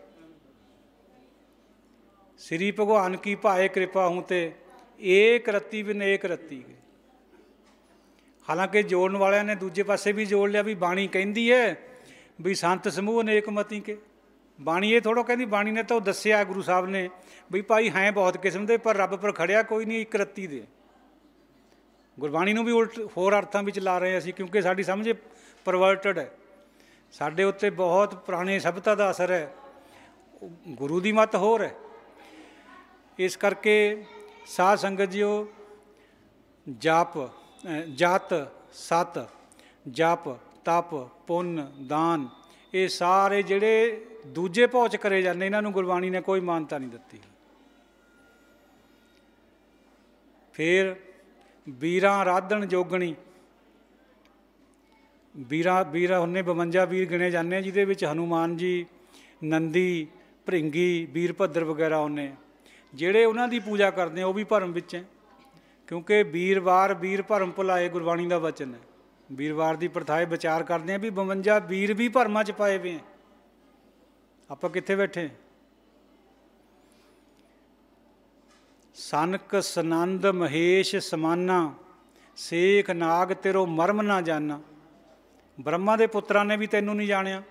ਸ੍ਰੀ ਭਗਵਾਨ ਕੀ ਭਾਏ ਕਿਰਪਾ ਹੂੰ ਤੇ ਏਕ ਰੱਤੀ ਬਿਨ ਏਕ ਰੱਤੀ ਕੇ। ਹਾਲਾਂਕਿ ਜੋੜਨ ਵਾਲਿਆਂ ਨੇ ਦੂਜੇ ਪਾਸੇ ਵੀ ਜੋੜ ਲਿਆ ਵੀ ਬਾਣੀ ਕਹਿੰਦੀ ਹੈ ਵੀ ਸੰਤ ਸਮੂਹ ਅਨੇਕ ਮਤੀ ਕੇ। ਬਾਣੀ ਇਹ ਥੋੜ੍ਹਾ ਕਹਿੰਦੀ, ਬਾਣੀ ਨੇ ਤਾਂ ਉਹ ਦੱਸਿਆ ਗੁਰੂ ਸਾਹਿਬ ਨੇ ਵੀ ਭਾਈ ਹੈ ਬਹੁਤ ਕਿਸਮ ਦੇ, ਪਰ ਰੱਬ ਪਰ ਖੜਿਆ ਕੋਈ ਨਹੀਂ, ਇੱਕ ਰੱਤੀ ਦੇ। ਗੁਰਬਾਣੀ ਨੂੰ ਵੀ ਉਲਟ ਹੋਰ ਅਰਥਾਂ ਵਿੱਚ ਲਾ ਰਹੇ ਅਸੀਂ, ਕਿਉਂਕਿ ਸਾਡੀ ਸਮਝ ਪਰਵਰਟਡ ਹੈ। ਸਾਡੇ ਉੱਤੇ ਬਹੁਤ ਪੁਰਾਣੇ ਸਭਿਅਤਾ ਦਾ ਅਸਰ ਹੈ, ਗੁਰੂ ਦੀ ਮੱਤ ਹੋਰ ਹੈ। ਇਸ ਕਰਕੇ ਸਾਧ ਸੰਗਤ ਜੀਓ, ਜਪ, ਜਤ, ਸਤ, ਜਪ, ਤਪ ਪੁੰਨ ਦਾਨ, ਇਹ ਸਾਰੇ ਜਿਹੜੇ ਦੂਜੇ ਭਾਉ 'ਚ ਕਰੇ ਜਾਂਦੇ, ਇਹਨਾਂ ਨੂੰ ਗੁਰਬਾਣੀ ਨੇ ਕੋਈ ਮਾਨਤਾ ਨਹੀਂ ਦਿੱਤੀ। ਫਿਰ ਵੀਰਾਂ ਰਾਧਣ ਜੋਗਣੀ, ਵੀਰ ਹੁੰਨੇ 52 ਵੀਰ ਗਿਣੇ ਜਾਂਦੇ ਆ, ਜਿਹਦੇ ਵਿੱਚ ਹਨੂੰਮਾਨ ਜੀ, ਨੰਦੀ, ਭ੍ਰਿੰਗੀ, ਵੀਰਭੱਦਰ ਵਗੈਰਾ ਉਹਨੇ, ਜਿਹੜੇ ਉਹਨਾਂ ਦੀ ਪੂਜਾ ਕਰਦੇ ਆ ਉਹ ਵੀ ਭਰਮ ਵਿੱਚ ਹੈ, ਕਿਉਂਕਿ ਵੀਰਵਾਰ ਵੀਰ ਭਰਮ ਭੁਲਾਏ ਗੁਰਬਾਣੀ ਦਾ ਵਚਨ ਹੈ। ਵੀਰਵਾਰ ਦੀ ਪ੍ਰਥਾਏ ਵਿਚਾਰ ਕਰਦੇ ਆ ਵੀ 52 ਵੀਰ ਵੀ ਭਰਮਾਂ 'ਚ ਪਾਏ ਵੇ ਆ, ਆਪਾਂ ਕਿੱਥੇ ਬੈਠੇ। ਸਨਕ ਸਨੰਦ ਮਹੇਸ਼ ਸਮਾਨਾ, ਸੇਖ ਨਾਗ ਤੇਰੋ ਮਰਮ ਨਾ ਜਾਨਾ। ਬ੍ਰਹਮਾ ਦੇ ਪੁੱਤਰਾਂ ਨੇ ਵੀ ਤੈਨੂੰ ਨਹੀਂ ਜਾਣਿਆ,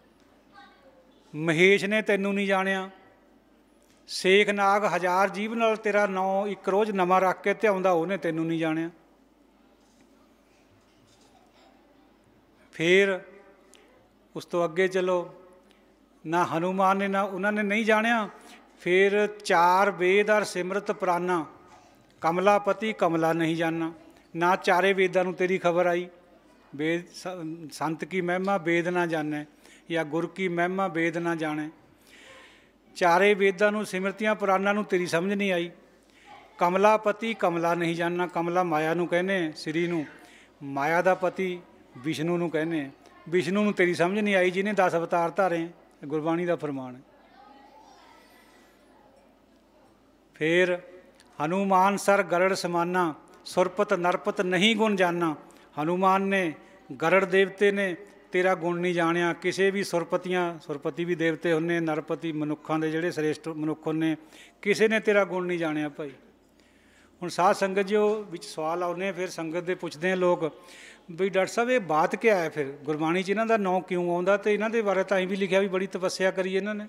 ਮਹੇਸ਼ ਨੇ ਤੈਨੂੰ ਨਹੀਂ ਜਾਣਿਆ, ਸੇਖ ਨਾਗ 1000 ਜੀਵ ਨਾਲ ਤੇਰਾ ਨਾਂ ਇੱਕ ਰੋਜ਼ ਨਵਾਂ ਰੱਖ ਕੇ ਧਿਆਉਂਦਾ, ਉਹਨੇ ਤੈਨੂੰ ਨਹੀਂ ਜਾਣਿਆ। ਫਿਰ ਉਸ ਤੋਂ ਅੱਗੇ ਚਲੋ, ਨਾ ਹਨੂੰਮਾਨ ਨੇ ਨਾ ਉਹਨਾਂ ਨੇ ਨਹੀਂ ਜਾਣਿਆ। ਫਿਰ 4 ਵੇਦ ਔਰ ਸਿਮਰਤ ਪ੍ਰਾਨਾ, ਕਮਲਾਪਤੀ ਕਮਲਾ ਨਹੀਂ ਜਾਨਾ। ਨਾ ਚਾਰੇ ਵੇਦਾਂ ਨੂੰ ਤੇਰੀ ਖਬਰ ਆਈ, ਵੇਦ ਸੰਤ ਕੀ ਮਹਿਮਾ ਵੇਦ ਨਾ ਜਾਣੈ, ਜਾਂ ਗੁਰ ਕੀ ਮਹਿਮਾ ਵੇਦ ਨਾ ਜਾਣੈ। ਚਾਰੇ ਵੇਦਾਂ ਨੂੰ ਸਿਮਰਤੀਆਂ ਪੁਰਾਣਾਂ ਨੂੰ ਤੇਰੀ ਸਮਝ ਨਹੀਂ ਆਈ। ਕਮਲਾਪਤੀ ਕਮਲਾ ਨਹੀਂ ਜਾਣਨਾ, ਕਮਲਾ ਮਾਇਆ ਨੂੰ ਕਹਿੰਦੇ, ਸ੍ਰੀ ਨੂੰ, ਮਾਇਆ ਦਾ ਪਤੀ ਵਿਸ਼ਨੂੰ ਨੂੰ ਕਹਿੰਦੇ। ਵਿਸ਼ਨੂੰ ਨੂੰ ਤੇਰੀ ਸਮਝ ਨਹੀਂ ਆਈ, ਜਿਹਨੇ 10 ਅਵਤਾਰ ਧਾਰੇ, ਗੁਰਬਾਣੀ ਦਾ ਫਰਮਾਨ ਹੈ। ਫਿਰ ਹਨੂੰਮਾਨ ਸਰ ਗਰੜ ਸਮਾਨਾ, ਸੁਰਪਤ ਨਰਪਤ ਨਹੀਂ ਗੁਣ ਜਾਨਾ। ਹਨੂੰਮਾਨ ਨੇ, ਗਰੜ ਦੇਵਤੇ ਨੇ ਤੇਰਾ ਗੁਣ ਨਹੀਂ ਜਾਣਿਆ। ਕਿਸੇ ਵੀ ਸੁਰਪਤੀ ਵੀ ਦੇਵਤੇ ਹੁੰਦੇ, ਨਰਪਤੀ ਮਨੁੱਖਾਂ ਦੇ ਜਿਹੜੇ ਸ੍ਰੇਸ਼ਟ ਮਨੁੱਖ ਹੁੰਦੇ, ਕਿਸੇ ਨੇ ਤੇਰਾ ਗੁਣ ਨਹੀਂ ਜਾਣਿਆ ਭਾਈ। ਹੁਣ ਸਾਧ ਸੰਗਤ ਜੀ ਉਹ ਵਿੱਚ ਸਵਾਲ ਆਉਂਦੇ, ਫਿਰ ਸੰਗਤ ਦੇ ਪੁੱਛਦੇ ਆ ਲੋਕ ਵੀ ਡਾਕਟਰ ਸਾਹਿਬ ਇਹ ਬਾਤ ਕਿਆ ਹੈ, ਫਿਰ ਗੁਰਬਾਣੀ 'ਚ ਇਹਨਾਂ ਦਾ ਨਾਂ ਕਿਉਂ ਆਉਂਦਾ। ਅਤੇ ਇਹਨਾਂ ਦੇ ਬਾਰੇ ਤਾਂ ਅਸੀਂ ਵੀ ਲਿਖਿਆ ਵੀ ਬੜੀ ਤਪੱਸਿਆ ਕਰੀ ਇਹਨਾਂ ਨੇ।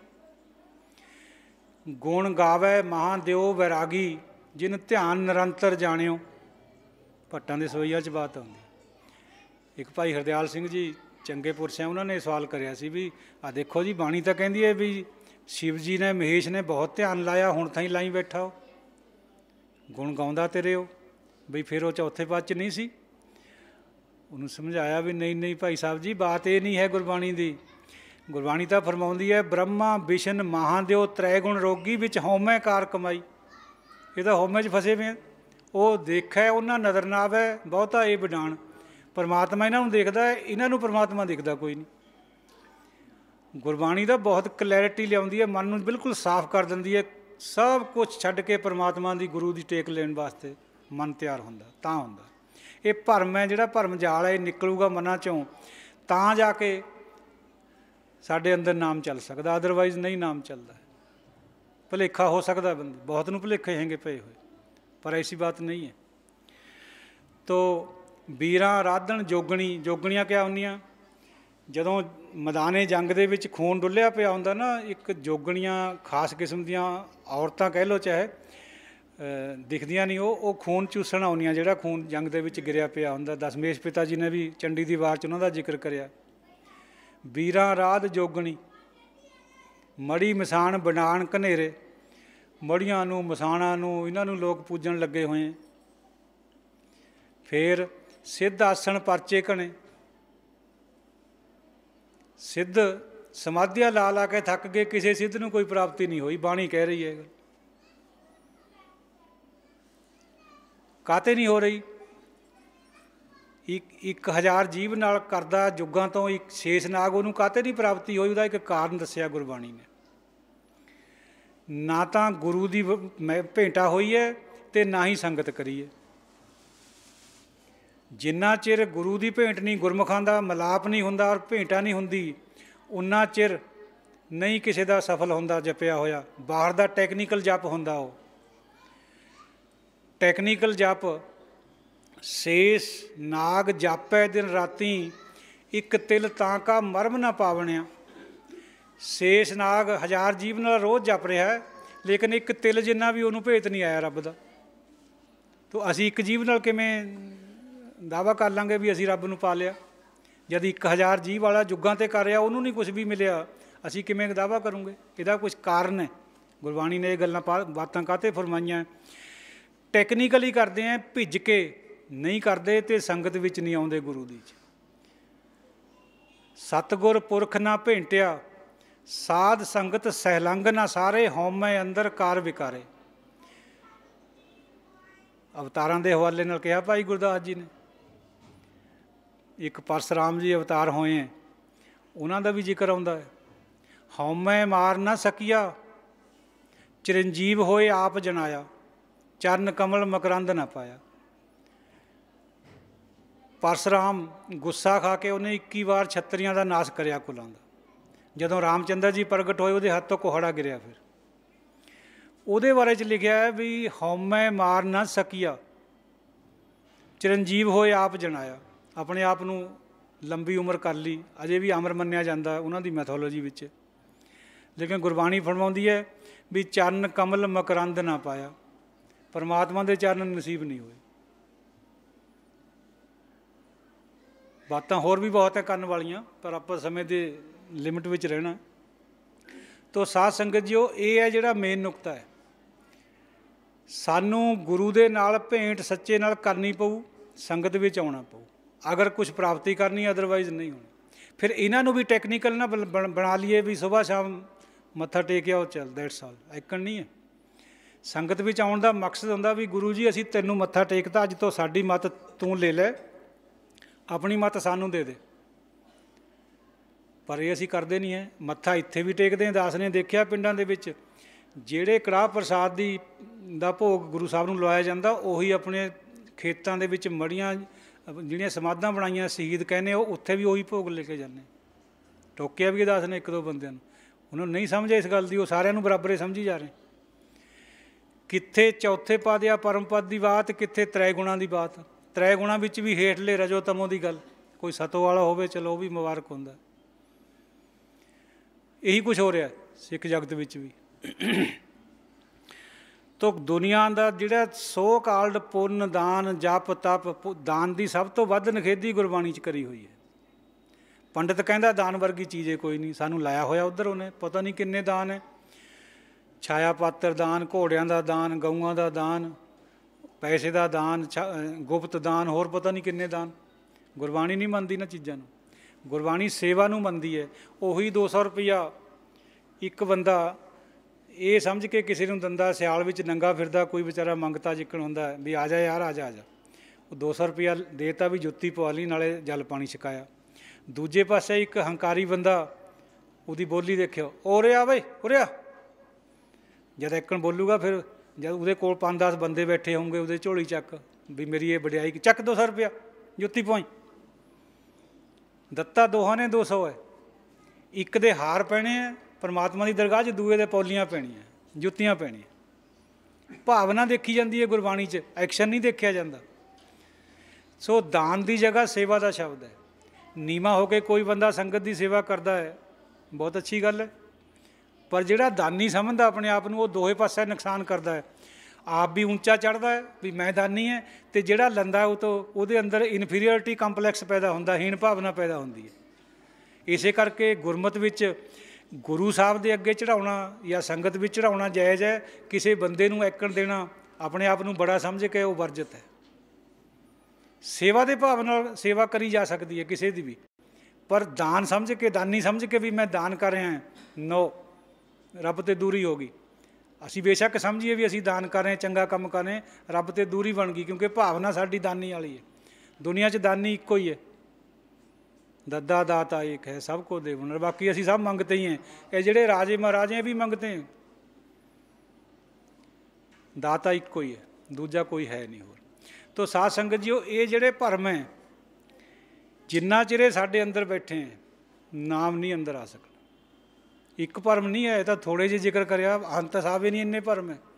ਗੁਣ ਗਾਵੈ ਮਹਾਂਦਿਓ ਵੈਰਾਗੀ, ਜਿਨ ਧਿਆਨ ਨਿਰੰਤਰ ਜਾਣਿਓ। ਭੱਟਾਂ ਦੇ ਸਵਈਆ 'ਚ ਬਾਤ ਆਉਂਦੀ। ਇੱਕ ਭਾਈ ਹਰਦਿਆਲ ਸਿੰਘ ਜੀ ਚੰਗੇ ਪੁਰਸ਼ ਹੈ, ਉਹਨਾਂ ਨੇ ਸਵਾਲ ਕਰਿਆ ਸੀ ਵੀ ਆਹ ਦੇਖੋ ਜੀ, ਬਾਣੀ ਤਾਂ ਕਹਿੰਦੀ ਹੈ ਵੀ ਸ਼ਿਵ ਜੀ ਨੇ ਮਹੇਸ਼ ਨੇ ਬਹੁਤ ਧਿਆਨ ਲਾਇਆ, ਹੁਣ ਤਾਂ ਹੀ ਲਾਈ ਬੈਠਾ ਉਹ ਗੁਣ ਗਾਉਂਦਾ ਤੇਰੇ ਉਹ, ਬਈ ਫਿਰ ਉਹ ਚੌਥੇ ਪਾਦ 'ਚ ਨਹੀਂ ਸੀ। ਉਹਨੂੰ ਸਮਝਾਇਆ ਵੀ ਨਹੀਂ ਭਾਈ ਸਾਹਿਬ ਜੀ, ਬਾਤ ਇਹ ਨਹੀਂ ਹੈ ਗੁਰਬਾਣੀ ਦੀ। ਗੁਰਬਾਣੀ ਤਾਂ ਫਰਮਾਉਂਦੀ ਹੈ ਬ੍ਰਹਮਾ ਵਿਸ਼ਨ ਮਹਾਂਦਿਓ ਤ੍ਰੈ ਗੁਣ ਰੋਗੀ, ਵਿੱਚ ਹਉਮੈ ਕਾਰ ਕਮਾਈ। ਇਹ ਤਾਂ ਹਉਮੈ 'ਚ ਫਸੇ ਵੇ। ਉਹ ਦੇਖੈ ਉਹਨਾਂ ਨਜ਼ਰ ਨਾ ਆਵੇ, ਬਹੁਤਾ ਇਹ ਵਿਡਾਣ। ਪਰਮਾਤਮਾ ਇਹਨਾਂ ਨੂੰ ਦੇਖਦਾ, ਇਹਨਾਂ ਨੂੰ ਪਰਮਾਤਮਾ ਦਿਖਦਾ ਕੋਈ ਨਹੀਂ। ਗੁਰਬਾਣੀ ਦਾ ਬਹੁਤ ਕਲੈਰਿਟੀ ਲਿਆਉਂਦੀ ਹੈ, ਮਨ ਨੂੰ ਬਿਲਕੁਲ ਸਾਫ਼ ਕਰ ਦਿੰਦੀ ਹੈ। ਸਭ ਕੁਛ ਛੱਡ ਕੇ ਪਰਮਾਤਮਾ ਦੀ, ਗੁਰੂ ਦੀ ਟੇਕ ਲੈਣ ਵਾਸਤੇ ਮਨ ਤਿਆਰ ਹੁੰਦਾ, ਤਾਂ ਹੁੰਦਾ। ਇਹ ਭਰਮ ਹੈ, ਜਿਹੜਾ ਭਰਮ ਜਾਲ ਹੈ, ਇਹ ਨਿਕਲੂਗਾ ਮਨਾਂ 'ਚੋਂ, ਤਾਂ ਜਾ ਕੇ ਸਾਡੇ ਅੰਦਰ ਨਾਮ ਚੱਲ ਸਕਦਾ, ਅਦਰਵਾਈਜ਼ ਨਹੀਂ ਨਾਮ ਚੱਲਦਾ। ਭੁਲੇਖਾ ਹੋ ਸਕਦਾ, ਬੰਦੇ ਬਹੁਤ ਨੂੰ ਭੁਲੇਖੇ ਹੈਗੇ ਪਏ ਹੋਏ, ਪਰ ਐਸੀ ਬਾਤ ਨਹੀਂ ਹੈ। ਤੋ ਵੀਰਾਂ ਰਾਧਣ ਜੋਗਣੀ, ਜੋਗਣੀਆਂ ਕਿਆ ਹੁੰਦੀਆਂ, ਜਦੋਂ ਮੈਦਾਨੇ ਜੰਗ ਦੇ ਵਿੱਚ ਖੂਨ ਡੁੱਲਿਆ ਪਿਆ ਹੁੰਦਾ ਨਾ, ਇੱਕ ਜੋਗਣੀਆਂ ਖਾਸ ਕਿਸਮ ਦੀਆਂ ਔਰਤਾਂ ਕਹਿ ਲਓ, ਚਾਹੇ ਦਿਖਦੀਆਂ ਨਹੀਂ, ਉਹ ਖੂਨ ਚੂਸਣ ਆਉਂਦੀਆਂ, ਜਿਹੜਾ ਖੂਨ ਜੰਗ ਦੇ ਵਿੱਚ ਗਿਰਿਆ ਪਿਆ ਹੁੰਦਾ। ਦਸਮੇਸ਼ ਪਿਤਾ ਜੀ ਨੇ ਵੀ ਚੰਡੀ ਦੀ ਵਾਰ 'ਚ ਉਹਨਾਂ ਦਾ ਜ਼ਿਕਰ ਕਰਿਆ। ਵੀਰਾਂ ਰਾਧ ਜੋਗਣੀ, ਮੜੀ ਮਸਾਣ ਬਣਾਣ ਘਨੇਰੇ। ਮੜੀਆਂ ਨੂੰ, ਮਸਾਣਾਂ ਨੂੰ, ਇਹਨਾਂ ਨੂੰ ਲੋਕ ਪੂਜਣ ਲੱਗੇ ਹੋਏ। ਫਿਰ ਸਿੱਧ ਆਸਣ ਪਰਚੇ ਘਣੇ, ਸਿੱਧ ਸਮਾਧੀਆਂ ਲਾ ਲਾ ਕੇ ਥੱਕ ਗਏ, ਕਿਸੇ ਸਿੱਧ ਨੂੰ ਕੋਈ ਪ੍ਰਾਪਤੀ ਨਹੀਂ ਹੋਈ। ਬਾਣੀ ਕਹਿ ਰਹੀ ਹੈ, ਕਾਹਤੇ ਨਹੀਂ ਹੋ ਰਹੀ। 1000 ਜੀਵ ਨਾਲ ਕਰਦਾ ਜੁੱਗਾਂ ਤੋਂ ਇੱਕ ਸ਼ੇਸ਼ ਨਾਗ, ਉਹਨੂੰ ਕਾਹਤੇ ਨਹੀਂ ਪ੍ਰਾਪਤੀ ਹੋਈ। ਉਹਦਾ ਇੱਕ ਕਾਰਨ ਦੱਸਿਆ ਗੁਰਬਾਣੀ ਨੇ। ਨਾ ਤਾਂ ਗੁਰੂ ਦੀ ਭੇਂਟਾ ਹੋਈ ਹੈ, ਅਤੇ ਨਾ ਹੀ ਸੰਗਤ ਕਰੀ ਹੈ। ਜਿੰਨਾ ਚਿਰ ਗੁਰੂ ਦੀ ਭੇਂਟ ਨਹੀਂ, ਗੁਰਮੁਖਾਂ ਦਾ ਮਿਲਾਪ ਨਹੀਂ ਹੁੰਦਾ ਔਰ ਭੇਂਟਾ ਨਹੀਂ ਹੁੰਦੀ, ਉਨਾ ਚਿਰ ਨਹੀਂ ਕਿਸੇ ਦਾ ਸਫਲ ਹੁੰਦਾ ਜਪਿਆ ਹੋਇਆ। ਬਾਹਰ ਦਾ ਟੈਕਨੀਕਲ ਜਪ ਹੁੰਦਾ, ਉਹ ਟੈਕਨੀਕਲ ਜਪ। ਸ਼ੇਸ਼ ਨਾਗ ਜਾਪੈ ਦਿਨ ਰਾਤੀ, ਇੱਕ ਤਿਲ ਤਾਂ ਕਾ ਮਰਮ ਨਾ ਪਾਵਣਿਆ। ਸ਼ੇਸ਼ ਨਾਗ 1000 ਜੀਵ ਨਾਲ ਰੋਜ਼ ਜਪ ਰਿਹਾ, ਲੇਕਿਨ ਇੱਕ ਤਿਲ ਜਿੰਨਾ ਵੀ ਉਹਨੂੰ ਭੇਤ ਨਹੀਂ ਆਇਆ ਰੱਬ ਦਾ। ਤੋ ਅਸੀਂ ਇੱਕ ਜੀਵ ਨਾਲ ਕਿਵੇਂ ਦਾਅਵਾ ਕਰ ਲਾਂਗੇ ਵੀ ਅਸੀਂ ਰੱਬ ਨੂੰ ਪਾ ਲਿਆ, ਜਦ 1000 ਜੀਵ ਵਾਲਾ ਜੁੱਗਾਂ 'ਤੇ ਕਰ ਰਿਹਾ, ਉਹਨੂੰ ਨਹੀਂ ਕੁਛ ਵੀ ਮਿਲਿਆ, ਅਸੀਂ ਕਿਵੇਂ ਦਾਅਵਾ ਕਰੂੰਗੇ। ਇਹਦਾ ਕੁਛ ਕਾਰਨ ਹੈ। ਗੁਰਬਾਣੀ ਨੇ ਇਹ ਗੱਲਾਂ ਬਾਤਾਂ ਕਾਹਤੇ ਫਰਮਾਈਆਂ। ਟੈਕਨੀਕਲੀ ਕਰਦੇ ਆ, ਭਿੱਜ ਕੇ ਨਹੀਂ ਕਰਦੇ, ਅਤੇ ਸੰਗਤ ਵਿੱਚ ਨਹੀਂ ਆਉਂਦੇ ਗੁਰੂ ਦੀ 'ਚ। ਸਤਿਗੁਰ ਪੁਰਖ ਨਾ ਭੇਂਟਿਆ, ਸਾਧ ਸੰਗਤ ਸਹਿਲੰਗ ਨਾ ਸਾਰੇ, ਹਉਮੈ ਅੰਦਰ ਕਾਰ ਵਿਕਾਰੇ। ਅਵਤਾਰਾਂ ਦੇ ਹਵਾਲੇ ਨਾਲ ਕਿਹਾ ਭਾਈ ਗੁਰਦਾਸ ਜੀ ਨੇ। ਇੱਕ ਪਰਸਰਾਮ ਜੀ ਅਵਤਾਰ ਹੋਏ ਹੈ, ਉਹਨਾਂ ਦਾ ਵੀ ਜ਼ਿਕਰ ਆਉਂਦਾ ਹੈ। ਹਉਮੈ ਮਾਰ ਨਾ ਸਕੀਆ, ਚਿਰੰਜੀਵ ਹੋਏ ਆਪ ਜਨਾਇਆ, ਚਰਨ ਕਮਲ ਮਕਰੰਦ ਨਾ ਪਾਇਆ। ਪਰਸਰਾਮ ਗੁੱਸਾ ਖਾ ਕੇ ਉਹਨੇ 21 ਵਾਰ ਛੱਤਰੀਆਂ ਦਾ ਨਾਸ਼ ਕਰਿਆ ਕੁਲਾਂ ਦਾ। ਜਦੋਂ ਰਾਮਚੰਦਰ ਜੀ ਪ੍ਰਗਟ ਹੋਏ ਉਹਦੇ ਹੱਥ ਤੋਂ ਕੋਹੜਾ ਗਿਰਿਆ। ਫਿਰ ਉਹਦੇ ਬਾਰੇ 'ਚ ਲਿਖਿਆ ਹੈ ਵੀ ਹਉਮੈ ਮਾਰ ਨਾ ਸਕੀਆ, ਚਿਰੰਜੀਵ ਹੋਏ ਆਪ ਜਨਾਇਆ। ਆਪਣੇ ਆਪ ਨੂੰ ਲੰਬੀ ਉਮਰ ਕਰ ਲਈ, ਅਜੇ ਵੀ ਅਮਰ ਮੰਨਿਆ ਜਾਂਦਾ ਉਹਨਾਂ ਦੀ ਮੈਥੋਲੋਜੀ ਵਿੱਚ। ਲੇਕਿਨ ਗੁਰਬਾਣੀ ਫਰਮਾਉਂਦੀ ਹੈ ਵੀ ਚਰਨ ਕਮਲ ਮਕਰੰਦ ਨਾ ਪਾਇਆ, ਪਰਮਾਤਮਾ ਦੇ ਚਰਨ ਨਸੀਬ ਨਹੀਂ ਹੋਏ। ਬਾਤਾਂ ਹੋਰ ਵੀ ਬਹੁਤ ਹੈ ਕਰਨ ਵਾਲੀਆਂ, ਪਰ ਆਪਾਂ ਸਮੇਂ ਦੇ ਲਿਮਿਟ ਵਿੱਚ ਰਹਿਣਾ। ਤੋ ਸਾਧ ਸੰਗਤ ਜੀਓ, ਇਹ ਹੈ ਜਿਹੜਾ ਮੇਨ ਨੁਕਤਾ ਹੈ। ਸਾਨੂੰ ਗੁਰੂ ਦੇ ਨਾਲ ਭੇਂਟ ਸੱਚੇ ਨਾਲ ਕਰਨੀ ਪਊ, ਸੰਗਤ ਵਿੱਚ ਆਉਣਾ ਪਊ, ਅਗਰ ਕੁਛ ਪ੍ਰਾਪਤੀ ਕਰਨੀ, ਅਦਰਵਾਈਜ਼ ਨਹੀਂ ਹੋਣੀ। ਫਿਰ ਇਹਨਾਂ ਨੂੰ ਵੀ ਟੈਕਨੀਕਲ ਨਾ ਬਣਾ ਲਈਏ ਵੀ ਸੁਬਾਹ ਸ਼ਾਮ ਮੱਥਾ ਟੇਕਿਆ ਉਹ ਚੱਲ, ਦੈਟਸ ਆਲ। ਐਕਣ ਨਹੀਂ ਹੈ। ਸੰਗਤ ਵਿੱਚ ਆਉਣ ਦਾ ਮਕਸਦ ਹੁੰਦਾ ਵੀ ਗੁਰੂ ਜੀ ਅਸੀਂ ਤੈਨੂੰ ਮੱਥਾ ਟੇਕਤਾ, ਅੱਜ ਤੋਂ ਸਾਡੀ ਮੱਤ ਤੂੰ ਲੈ ਲੈ, ਆਪਣੀ ਮੱਤ ਸਾਨੂੰ ਦੇ ਦੇ। ਪਰ ਇਹ ਅਸੀਂ ਕਰਦੇ ਨਹੀਂ ਹੈ। ਮੱਥਾ ਇੱਥੇ ਵੀ ਟੇਕਦੇ ਹਾਂ। ਦਾਸ ਨੇ ਦੇਖਿਆ ਪਿੰਡਾਂ ਦੇ ਵਿੱਚ ਜਿਹੜੇ ਕੜਾਹ ਪ੍ਰਸਾਦ ਦਾ ਭੋਗ ਗੁਰੂ ਸਾਹਿਬ ਨੂੰ ਲਵਾਇਆ ਜਾਂਦਾ, ਉਹੀ ਆਪਣੇ ਖੇਤਾਂ ਦੇ ਵਿੱਚ ਮੜੀਆਂ ਜਿਹੜੀਆਂ ਸਮਾਧਾਂ ਬਣਾਈਆਂ ਸ਼ਹੀਦ ਕਹਿੰਦੇ, ਉਹ ਉੱਥੇ ਵੀ ਉਹੀ ਭੋਗ ਲੈ ਕੇ ਜਾਂਦੇ। ਟੋਕਿਆ ਵੀ ਦਾਸ ਨੇ ਇੱਕ ਦੋ ਬੰਦਿਆਂ ਨੂੰ, ਉਹਨਾਂ ਨੂੰ ਨਹੀਂ ਸਮਝਿਆ ਇਸ ਗੱਲ ਦੀ, ਉਹ ਸਾਰਿਆਂ ਨੂੰ ਬਰਾਬਰ ਹੀ ਸਮਝੀ ਜਾ ਰਹੇ। ਕਿੱਥੇ ਚੌਥੇ ਪਦ ਜਾਂ ਪਰਮ ਪਦ ਦੀ ਬਾਤ, ਕਿੱਥੇ ਤ੍ਰੈ ਗੁਣਾਂ ਦੀ ਬਾਤ। ਤ੍ਰੈ ਗੁਣਾਂ ਵਿੱਚ ਵੀ ਹੇਠਲੇ ਰਜੋ ਤਮੋ ਦੀ ਗੱਲ। ਕੋਈ ਸਤੋ ਵਾਲਾ ਹੋਵੇ ਚਲੋ ਉਹ ਵੀ ਮੁਬਾਰਕ ਹੁੰਦਾ। ਇਹੀ ਕੁਛ ਹੋ ਰਿਹਾ ਸਿੱਖ ਜਗਤ ਵਿੱਚ ਵੀ। ਤੋ ਦੁਨੀਆ ਦਾ ਜਿਹੜਾ ਸੋ ਕਾਲਡ ਪੁੰਨ ਦਾਨ ਜਪ ਤਪ, ਦਾਨ ਦੀ ਸਭ ਤੋਂ ਵੱਧ ਨਿਖੇਧੀ ਗੁਰਬਾਣੀ 'ਚ ਕਰੀ ਹੋਈ ਹੈ। ਪੰਡਿਤ ਕਹਿੰਦਾ ਦਾਨ ਵਰਗੀ ਚੀਜ਼ ਕੋਈ ਨਹੀਂ, ਸਾਨੂੰ ਲਾਇਆ ਹੋਇਆ ਉੱਧਰ ਉਹਨੇ, ਪਤਾ ਨਹੀਂ ਕਿੰਨੇ ਦਾਨ ਹੈ। ਛਾਇਆ ਪਾਤਰ ਦਾਨ, ਘੋੜਿਆਂ ਦਾ ਦਾਨ, ਗਊਆਂ ਦਾ ਦਾਨ, ਪੈਸੇ ਦਾ ਦਾਨ, ਗੁਪਤ ਦਾਨ, ਹੋਰ ਪਤਾ ਨਹੀਂ ਕਿੰਨੇ ਦਾਨ। ਗੁਰਬਾਣੀ ਨਹੀਂ ਮੰਨਦੀ ਇਹਨਾਂ ਚੀਜ਼ਾਂ ਨੂੰ। ਗੁਰਬਾਣੀ ਸੇਵਾ ਨੂੰ ਮੰਨਦੀ ਹੈ। ਉਹੀ 200 ਰੁਪਈਆ ਇੱਕ ਬੰਦਾ ਇਹ ਸਮਝ ਕੇ ਕਿਸੇ ਨੂੰ ਦਿੰਦਾ, ਸਿਆਲ ਵਿੱਚ ਨੰਗਾ ਫਿਰਦਾ ਕੋਈ ਵਿਚਾਰਾ ਮੰਗਤਾ ਜਿੱਕਣ ਹੁੰਦਾ ਵੀ ਆ ਜਾ ਯਾਰ, ਆ ਜਾ ਆ ਜਾ। ਉਹ 200 ਰੁਪਈਆ ਦੇਤਾ ਵੀ ਜੁੱਤੀ ਪਵਾ ਲਈ, ਨਾਲੇ ਜਲ ਪਾਣੀ ਛਕਾਇਆ। ਦੂਜੇ ਪਾਸੇ ਇੱਕ ਹੰਕਾਰੀ ਬੰਦਾ, ਉਹਦੀ ਬੋਲੀ ਦੇਖਿਓ, ਉਰੇ ਆ ਬਈ ਉਰੇ ਆ। ਜਦ ਇੱਕਣ ਬੋਲੂਗਾ, ਫਿਰ ਜਦ ਉਹਦੇ ਕੋਲ 5-10 ਬੰਦੇ ਬੈਠੇ ਹੋਣਗੇ, ਉਹਦੇ ਝੋਲੀ ਚੱਕ ਵੀ ਮੇਰੀ ਇਹ ਵਡਿਆਈ, ਚੱਕ 200 ਰੁਪਇਆ ਜੁੱਤੀ ਪਵਾਈ। ਦਿੱਤਾ ਦੋਹਾਂ ਨੇ 200 ਹੈ। ਇੱਕ ਦੇ ਹਾਰ ਪੈਣੇ ਹੈ ਪਰਮਾਤਮਾ ਦੀ ਦਰਗਾਹ 'ਚ, ਦੂਏ ਦੇ ਪੌਲੀਆਂ ਪੈਣੀਆਂ, ਜੁੱਤੀਆਂ ਪੈਣੀਆਂ। ਭਾਵਨਾ ਦੇਖੀ ਜਾਂਦੀ ਹੈ ਗੁਰਬਾਣੀ 'ਚ, ਐਕਸ਼ਨ ਨਹੀਂ ਦੇਖਿਆ ਜਾਂਦਾ। ਸੋ ਦਾਨ ਦੀ ਜਗ੍ਹਾ ਸੇਵਾ ਦਾ ਸ਼ਬਦ ਹੈ। ਨੀਵਾਂ ਹੋ ਕੇ ਕੋਈ ਬੰਦਾ ਸੰਗਤ ਦੀ ਸੇਵਾ ਕਰਦਾ ਹੈ, ਬਹੁਤ ਅੱਛੀ ਗੱਲ ਹੈ। ਪਰ ਜਿਹੜਾ ਦਾਨੀ ਸਮਝਦਾ ਆਪਣੇ ਆਪ ਨੂੰ, ਉਹ ਦੋਹੇ ਪਾਸੇ ਨੁਕਸਾਨ ਕਰਦਾ ਹੈ। ਆਪ ਵੀ ਉੱਚਾ ਚੜ੍ਹਦਾ ਹੈ ਵੀ ਮੈਂ ਦਾਨੀ ਹੈ, ਅਤੇ ਜਿਹੜਾ ਲੈਂਦਾ ਉਹ ਤੋਂ ਉਹਦੇ ਅੰਦਰ ਇਨਫੀਰੀਅਰਟੀ ਕੰਪਲੈਕਸ ਪੈਦਾ ਹੁੰਦਾ, ਹੀਣ ਭਾਵਨਾ ਪੈਦਾ ਹੁੰਦੀ ਹੈ। ਇਸੇ ਕਰਕੇ ਗੁਰਮਤਿ ਵਿੱਚ ਗੁਰੂ ਸਾਹਿਬ ਦੇ ਅੱਗੇ ਚੜ੍ਹਾਉਣਾ ਜਾਂ ਸੰਗਤ ਵਿੱਚ ਚੜ੍ਹਾਉਣਾ ਜਾਇਜ਼ ਹੈ। ਕਿਸੇ ਬੰਦੇ ਨੂੰ ਐਕਣ ਦੇਣਾ, ਆਪਣੇ ਆਪ ਨੂੰ ਬੜਾ ਸਮਝ ਕੇ, ਉਹ ਵਰਜਿਤ ਹੈ। ਸੇਵਾ ਦੇ ਭਾਵ ਨਾਲ ਸੇਵਾ ਕਰੀ ਜਾ ਸਕਦੀ ਹੈ ਕਿਸੇ ਦੀ ਵੀ, ਪਰ ਦਾਨ ਸਮਝ ਕੇ, ਦਾਨੀ ਸਮਝ ਕੇ ਵੀ ਮੈਂ ਦਾਨ ਕਰ ਰਿਹਾ, ਨੋ, ਰੱਬ ਤੇ ਦੂਰੀ ਹੋ ਗਈ। ਅਸੀਂ ਬੇਸ਼ੱਕ ਸਮਝੀਏ ਵੀ ਅਸੀਂ ਦਾਨ ਕਰ ਰਹੇ, ਚੰਗਾ ਕੰਮ ਕਰ ਰਹੇ, ਰੱਬ ਤੇ ਦੂਰੀ ਬਣ ਗਈ, ਕਿਉਂਕਿ ਭਾਵਨਾ ਸਾਡੀ ਦਾਨੀ ਵਾਲੀ ਹੈ। ਦੁਨੀਆ 'ਚ ਦਾਨੀ ਇੱਕੋ ਹੀ ਹੈ, ਦੱਦਾ ਦਾਤਾ ਇੱਕ ਹੈ, ਸਭ ਕੋ ਦੇਵਨ। ਬਾਕੀ ਅਸੀਂ ਸਭ ਮੰਗਤੇ ਹੀ हैं। ਇਹ ਜਿਹੜੇ ਰਾਜੇ ਮਹਾਰਾਜੇ ਵੀ ਮੰਗਤੇ हैं। ਦਾਤਾ ਇੱਕੋ ਹੀ ਹੈ, ਦੂਜਾ ਕੋਈ ਹੈ ਨਹੀਂ ਹੋਰ। ਤੋ ਸਾਧ ਸੰਗਤ ਜੀਓ, ਇਹ ਜਿਹੜੇ ਭਰਮ ਹੈ, ਜਿੰਨਾ ਚਿਰ ਸਾਡੇ ਅੰਦਰ ਬੈਠੇ ਹੈ, ਨਾਮ ਨਹੀਂ ਅੰਦਰ ਆ ਸਕਦਾ। ਇੱਕ ਭਰਮ ਨਹੀਂ ਹੈ, ਇਹ ਤਾਂ ਥੋੜ੍ਹੇ ਜਿਹੇ ਜ਼ਿਕਰ ਕਰਿਆ, ਅੰਤ ਸਾਹਿਬ ਹੀ ਨਹੀਂ ਇੰਨੇ ਭਰਮ ਹੈ।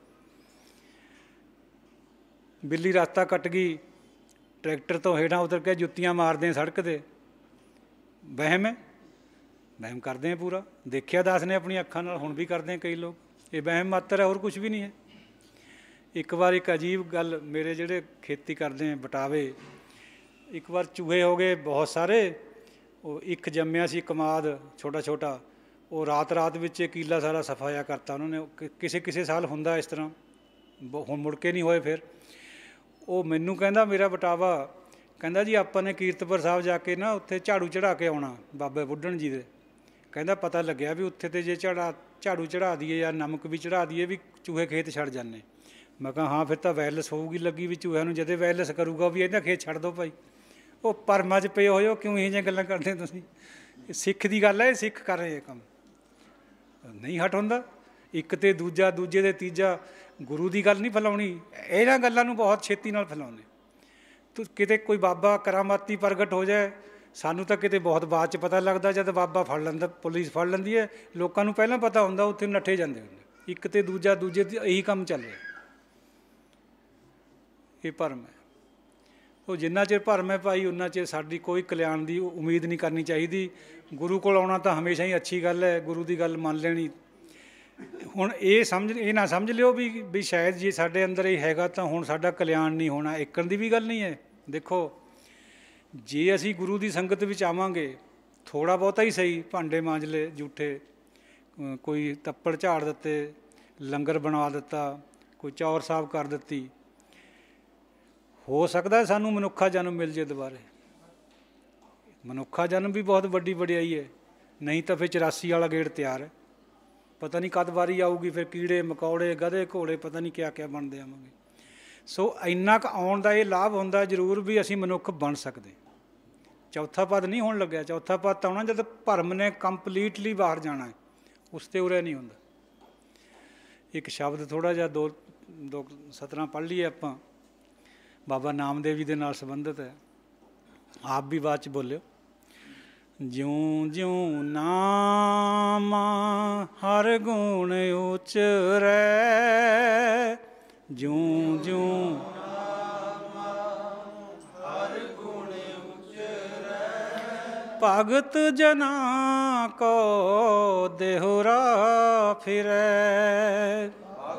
ਬਿੱਲੀ ਰਸਤਾ ਕੱਟ ਗਈ, ਟਰੈਕਟਰ ਤੋਂ ਹੇਠਾਂ ਉਤਰ ਕੇ ਜੁੱਤੀਆਂ ਮਾਰਦੇ ਸੜਕ 'ਤੇ, ਵਹਿਮ ਹੈ। ਵਹਿਮ ਕਰਦੇ ਹਾਂ ਪੂਰਾ, ਦੇਖਿਆ ਦਾਸ ਨੇ ਆਪਣੀ ਅੱਖਾਂ ਨਾਲ, ਹੁਣ ਵੀ ਕਰਦੇ ਕਈ ਲੋਕ। ਇਹ ਵਹਿਮ ਮਾਤਰ ਹੈ, ਹੋਰ ਕੁਛ ਵੀ ਨਹੀਂ ਹੈ। ਇੱਕ ਵਾਰ ਇੱਕ ਅਜੀਬ ਗੱਲ, ਮੇਰੇ ਜਿਹੜੇ ਖੇਤੀ ਕਰਦੇ ਬਟਾਵੇ, ਇੱਕ ਵਾਰ ਚੂਹੇ ਹੋ ਗਏ ਬਹੁਤ ਸਾਰੇ। ਉਹ ਇੱਕ ਜੰਮਿਆ ਸੀ ਕਮਾਦ ਛੋਟਾ ਛੋਟਾ, ਉਹ ਰਾਤ ਵਿੱਚ ਕੀਲਾ ਸਾਰਾ ਸਫਾਇਆ ਕਰਤਾ ਉਹਨਾਂ ਨੇ। ਕਿਸੇ ਸਾਲ ਹੁੰਦਾ ਇਸ ਤਰ੍ਹਾਂ, ਹੁਣ ਮੁੜ ਕੇ ਨਹੀਂ ਹੋਏ। ਫਿਰ ਉਹ ਮੈਨੂੰ ਕਹਿੰਦਾ ਮੇਰਾ ਬਟਾਵਾ ਕਹਿੰਦਾ ਜੀ ਆਪਾਂ ਨੇ ਕੀਰਤਪੁਰ ਸਾਹਿਬ ਜਾ ਕੇ ਨਾ ਉੱਥੇ ਝਾੜੂ ਚੜ੍ਹਾ ਕੇ ਆਉਣਾ ਬਾਬੇ ਬੁੱਢਣ ਜੀ ਦੇ। ਕਹਿੰਦਾ ਪਤਾ ਲੱਗਿਆ ਵੀ ਉੱਥੇ ਤੇ ਜੇ ਝਾੜੂ ਚੜ੍ਹਾ ਦਈਏ ਜਾਂ ਨਮਕ ਵੀ ਚੜ੍ਹਾ ਦਈਏ ਵੀ ਚੂਹੇ ਖੇਤ ਛੱਡ ਜਾਂਦੇ। ਮੈਂ ਕਿਹਾ ਹਾਂ ਫਿਰ ਤਾਂ ਵਾਇਰਲੈਸ ਹੋਊਗੀ ਲੱਗੀ ਵੀ ਚੂਹਿਆਂ ਨੂੰ ਜਦੇ ਵਾਇਰਲੈਸ ਕਰੂਗਾ ਵੀ ਇਹਦਾ ਖੇਤ ਛੱਡ ਦਿਓ ਭਾਈ। ਉਹ ਪਰਮਾਂ 'ਚ ਪਏ ਹੋਏ ਹੋ, ਕਿਉਂ ਇਹ ਜਿਹੀਆਂ ਗੱਲਾਂ ਕਰਦੇ ਤੁਸੀਂ? ਸਿੱਖ ਦੀ ਗੱਲ ਹੈ, ਇਹ ਸਿੱਖ ਕਰ ਰਹੇ ਇਹ ਕੰਮ, ਨਹੀਂ ਹਟ ਹੁੰਦਾ। ਇੱਕ ਤੇ ਦੂਜਾ, ਦੂਜੇ ਦੇ ਤੀਜਾ, ਗੁਰੂ ਦੀ ਗੱਲ ਨਹੀਂ ਫੈਲਾਉਣੀ। ਇਹਨਾਂ ਗੱਲਾਂ ਨੂੰ ਬਹੁਤ ਛੇਤੀ ਨਾਲ ਫੈਲਾਉਂਦੇ। ਤੂੰ ਕਿਤੇ ਕੋਈ ਬਾਬਾ ਕਰਾਮਾਤੀ ਪ੍ਰਗਟ ਹੋ ਜਾਏ, ਸਾਨੂੰ ਤਾਂ ਕਿਤੇ ਬਹੁਤ ਬਾਅਦ 'ਚ ਪਤਾ ਲੱਗਦਾ, ਜਦ ਬਾਬਾ ਫੜ ਲੈਂਦਾ, ਪੁਲਿਸ ਫੜ ਲੈਂਦੀ ਹੈ। ਲੋਕਾਂ ਨੂੰ ਪਹਿਲਾਂ ਪਤਾ ਹੁੰਦਾ, ਉੱਥੇ ਨੱਠੇ ਜਾਂਦੇ ਹੁੰਦੇ। ਇੱਕ ਤੇ ਦੂਜਾ, ਦੂਜੇ ਤੇ ਇਹੀ ਕੰਮ ਚੱਲ ਰਿਹਾ। ਇਹ ਭਰਮ ਹੈ। ਉਹ ਜਿੰਨਾ ਚਿਰ ਭਰਮ ਹੈ ਭਾਈ, ਉਨਾ ਚਿਰ ਸਾਡੀ ਕੋਈ ਕਲਿਆਣ ਦੀ ਉਮੀਦ ਨਹੀਂ ਕਰਨੀ ਚਾਹੀਦੀ। ਗੁਰੂ ਕੋਲ ਆਉਣਾ ਤਾਂ ਹਮੇਸ਼ਾ ਹੀ ਅੱਛੀ ਗੱਲ ਹੈ, ਗੁਰੂ ਦੀ ਗੱਲ ਮੰਨ ਲੈਣੀ। ਹੁਣ ਇਹ ਨਾ ਸਮਝ ਲਿਓ ਵੀ ਸ਼ਾਇਦ ਜੇ ਸਾਡੇ ਅੰਦਰ ਇਹ ਹੈਗਾ ਤਾਂ ਹੁਣ ਸਾਡਾ ਕਲਿਆਣ ਨਹੀਂ ਹੋਣਾ। ਏਕਣ ਦੀ ਵੀ ਗੱਲ ਨਹੀਂ ਹੈ। ਦੇਖੋ, ਜੇ ਅਸੀਂ ਗੁਰੂ ਦੀ ਸੰਗਤ ਵਿੱਚ ਆਵਾਂਗੇ, ਥੋੜ੍ਹਾ ਬਹੁਤਾ ਹੀ ਸਹੀ, ਭਾਂਡੇ ਮਾਂਜ ਲਏ ਜੂਠੇ, ਕੋਈ ਤੱਪੜ ਝਾੜ ਦਿੱਤੇ, ਲੰਗਰ ਬਣਾ ਦਿੱਤਾ, ਕੋਈ ਚੌਰ ਸਾਫ਼ ਕਰ ਦਿੱਤੀ, ਹੋ ਸਕਦਾ ਸਾਨੂੰ ਮਨੁੱਖਾ ਜਨਮ ਮਿਲ ਜੇ ਦੁਬਾਰੇ। ਮਨੁੱਖਾ ਜਨਮ ਵੀ ਬਹੁਤ ਵੱਡੀ ਵਡਿਆਈ ਹੈ। ਨਹੀਂ ਤਾਂ ਫਿਰ 84 ਵਾਲਾ ਗੇੜ ਤਿਆਰ ਹੈ। ਪਤਾ ਨਹੀਂ ਕਦ ਵਾਰੀ ਆਊਗੀ, ਫਿਰ ਕੀੜੇ ਮਕੌੜੇ, ਗਧੇ ਘੋੜੇ, ਪਤਾ ਨਹੀਂ ਕਿਆ ਕਿਆ ਬਣਦੇ ਆਵਾਂਗੇ। ਸੋ ਇੰਨਾ ਕੁ ਆਉਣ ਦਾ ਇਹ ਲਾਭ ਹੁੰਦਾ ਜ਼ਰੂਰ ਵੀ ਅਸੀਂ ਮਨੁੱਖ ਬਣ ਸਕਦੇ। ਚੌਥਾ ਪਦ ਨਹੀਂ ਹੋਣ ਲੱਗਿਆ। ਚੌਥਾ ਪਦ ਤਾਂ ਆਉਣਾ ਜਦ ਭਰਮ ਨੇ ਕੰਪਲੀਟਲੀ ਬਾਹਰ ਜਾਣਾ ਹੈ, ਉਸ 'ਤੇ ਉਰੇ ਨਹੀਂ ਹੁੰਦਾ। ਇੱਕ ਸ਼ਬਦ ਥੋੜ੍ਹਾ ਜਿਹਾ ਦੋ ਸਤਰਾਂ ਪੜ੍ਹ ਲਈਏ ਆਪਾਂ, ਬਾਬਾ ਨਾਮਦੇਵ ਜੀ ਦੇ ਨਾਲ ਸੰਬੰਧਿਤ ਹੈ। ਆਪ ਵੀ ਬਾਅਦ 'ਚ ਬੋਲਿਓ। ਜਿਉਂ ਜਿਉਂ ਨਾਮ ਹਰ ਗੁਣ ਉਚਰੈ, ਜਿਉਂ ਜਿਉਂ ਹਰ ਗੁਣ ਉਚਰੈ, ਭਗਤ ਜਨਾ ਕੋ ਦੇਹੁਰਾ ਫਿਰੈ।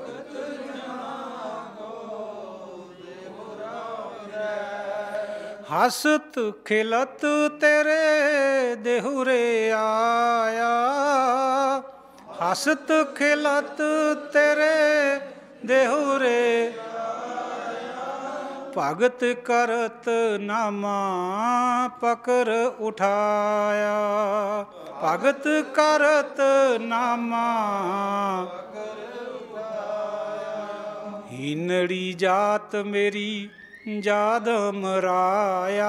ਹਸਤ ਖਿਲਤ ਤੇਰੇ ਦੇਹੁਰੇ ਆਇਆ, ਹਸਤ ਖਿਲਤ ਤੇਰੇ ਦੇਹੁਰੇ ਆਇਆ, ਭਗਤ ਕਰਤ ਨਾਮਾ ਪਕਰ ਉਠਾਇਆ, ਭਗਤ ਕਰਤ ਨਾਮਾ ਪਕਰ ਉਠਾਇਆ। ਹੀਨੜੀ ਜਾਤ ਮੇਰੀ ਜਾਦ ਮਰਾਇਆ,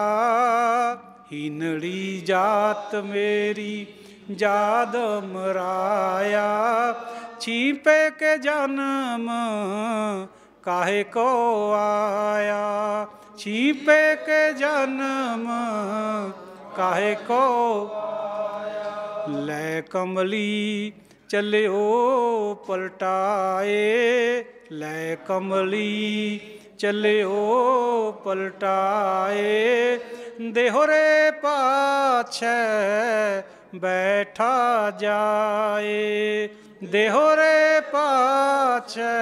ਹੀਨੜੀ ਜਾਤ ਮੇਰੀ ਜਾਦ ਮਰਾਇਆ, ਛੀਪੇ ਕੇ ਜਨਮ ਕਾਹੇ ਕੋ ਆਇਆ, ਛੀਪੇ ਕੇ ਜਨਮ ਕਾਹੇ ਕੋ ਆਇਆ। ਲੈ ਕਮਲੀ ਚੱਲਿਓ ਪਲਟਾਏ, ਲੈ ਕਮਲੀ ਚੱਲਿਓ ਪਲਟਾਏ, ਦੇਹੁਰੇ ਪਾਛੈ ਬੈਠਾ ਜਾਏ, ਦੇਹੁਰੇ ਪਾਛੈ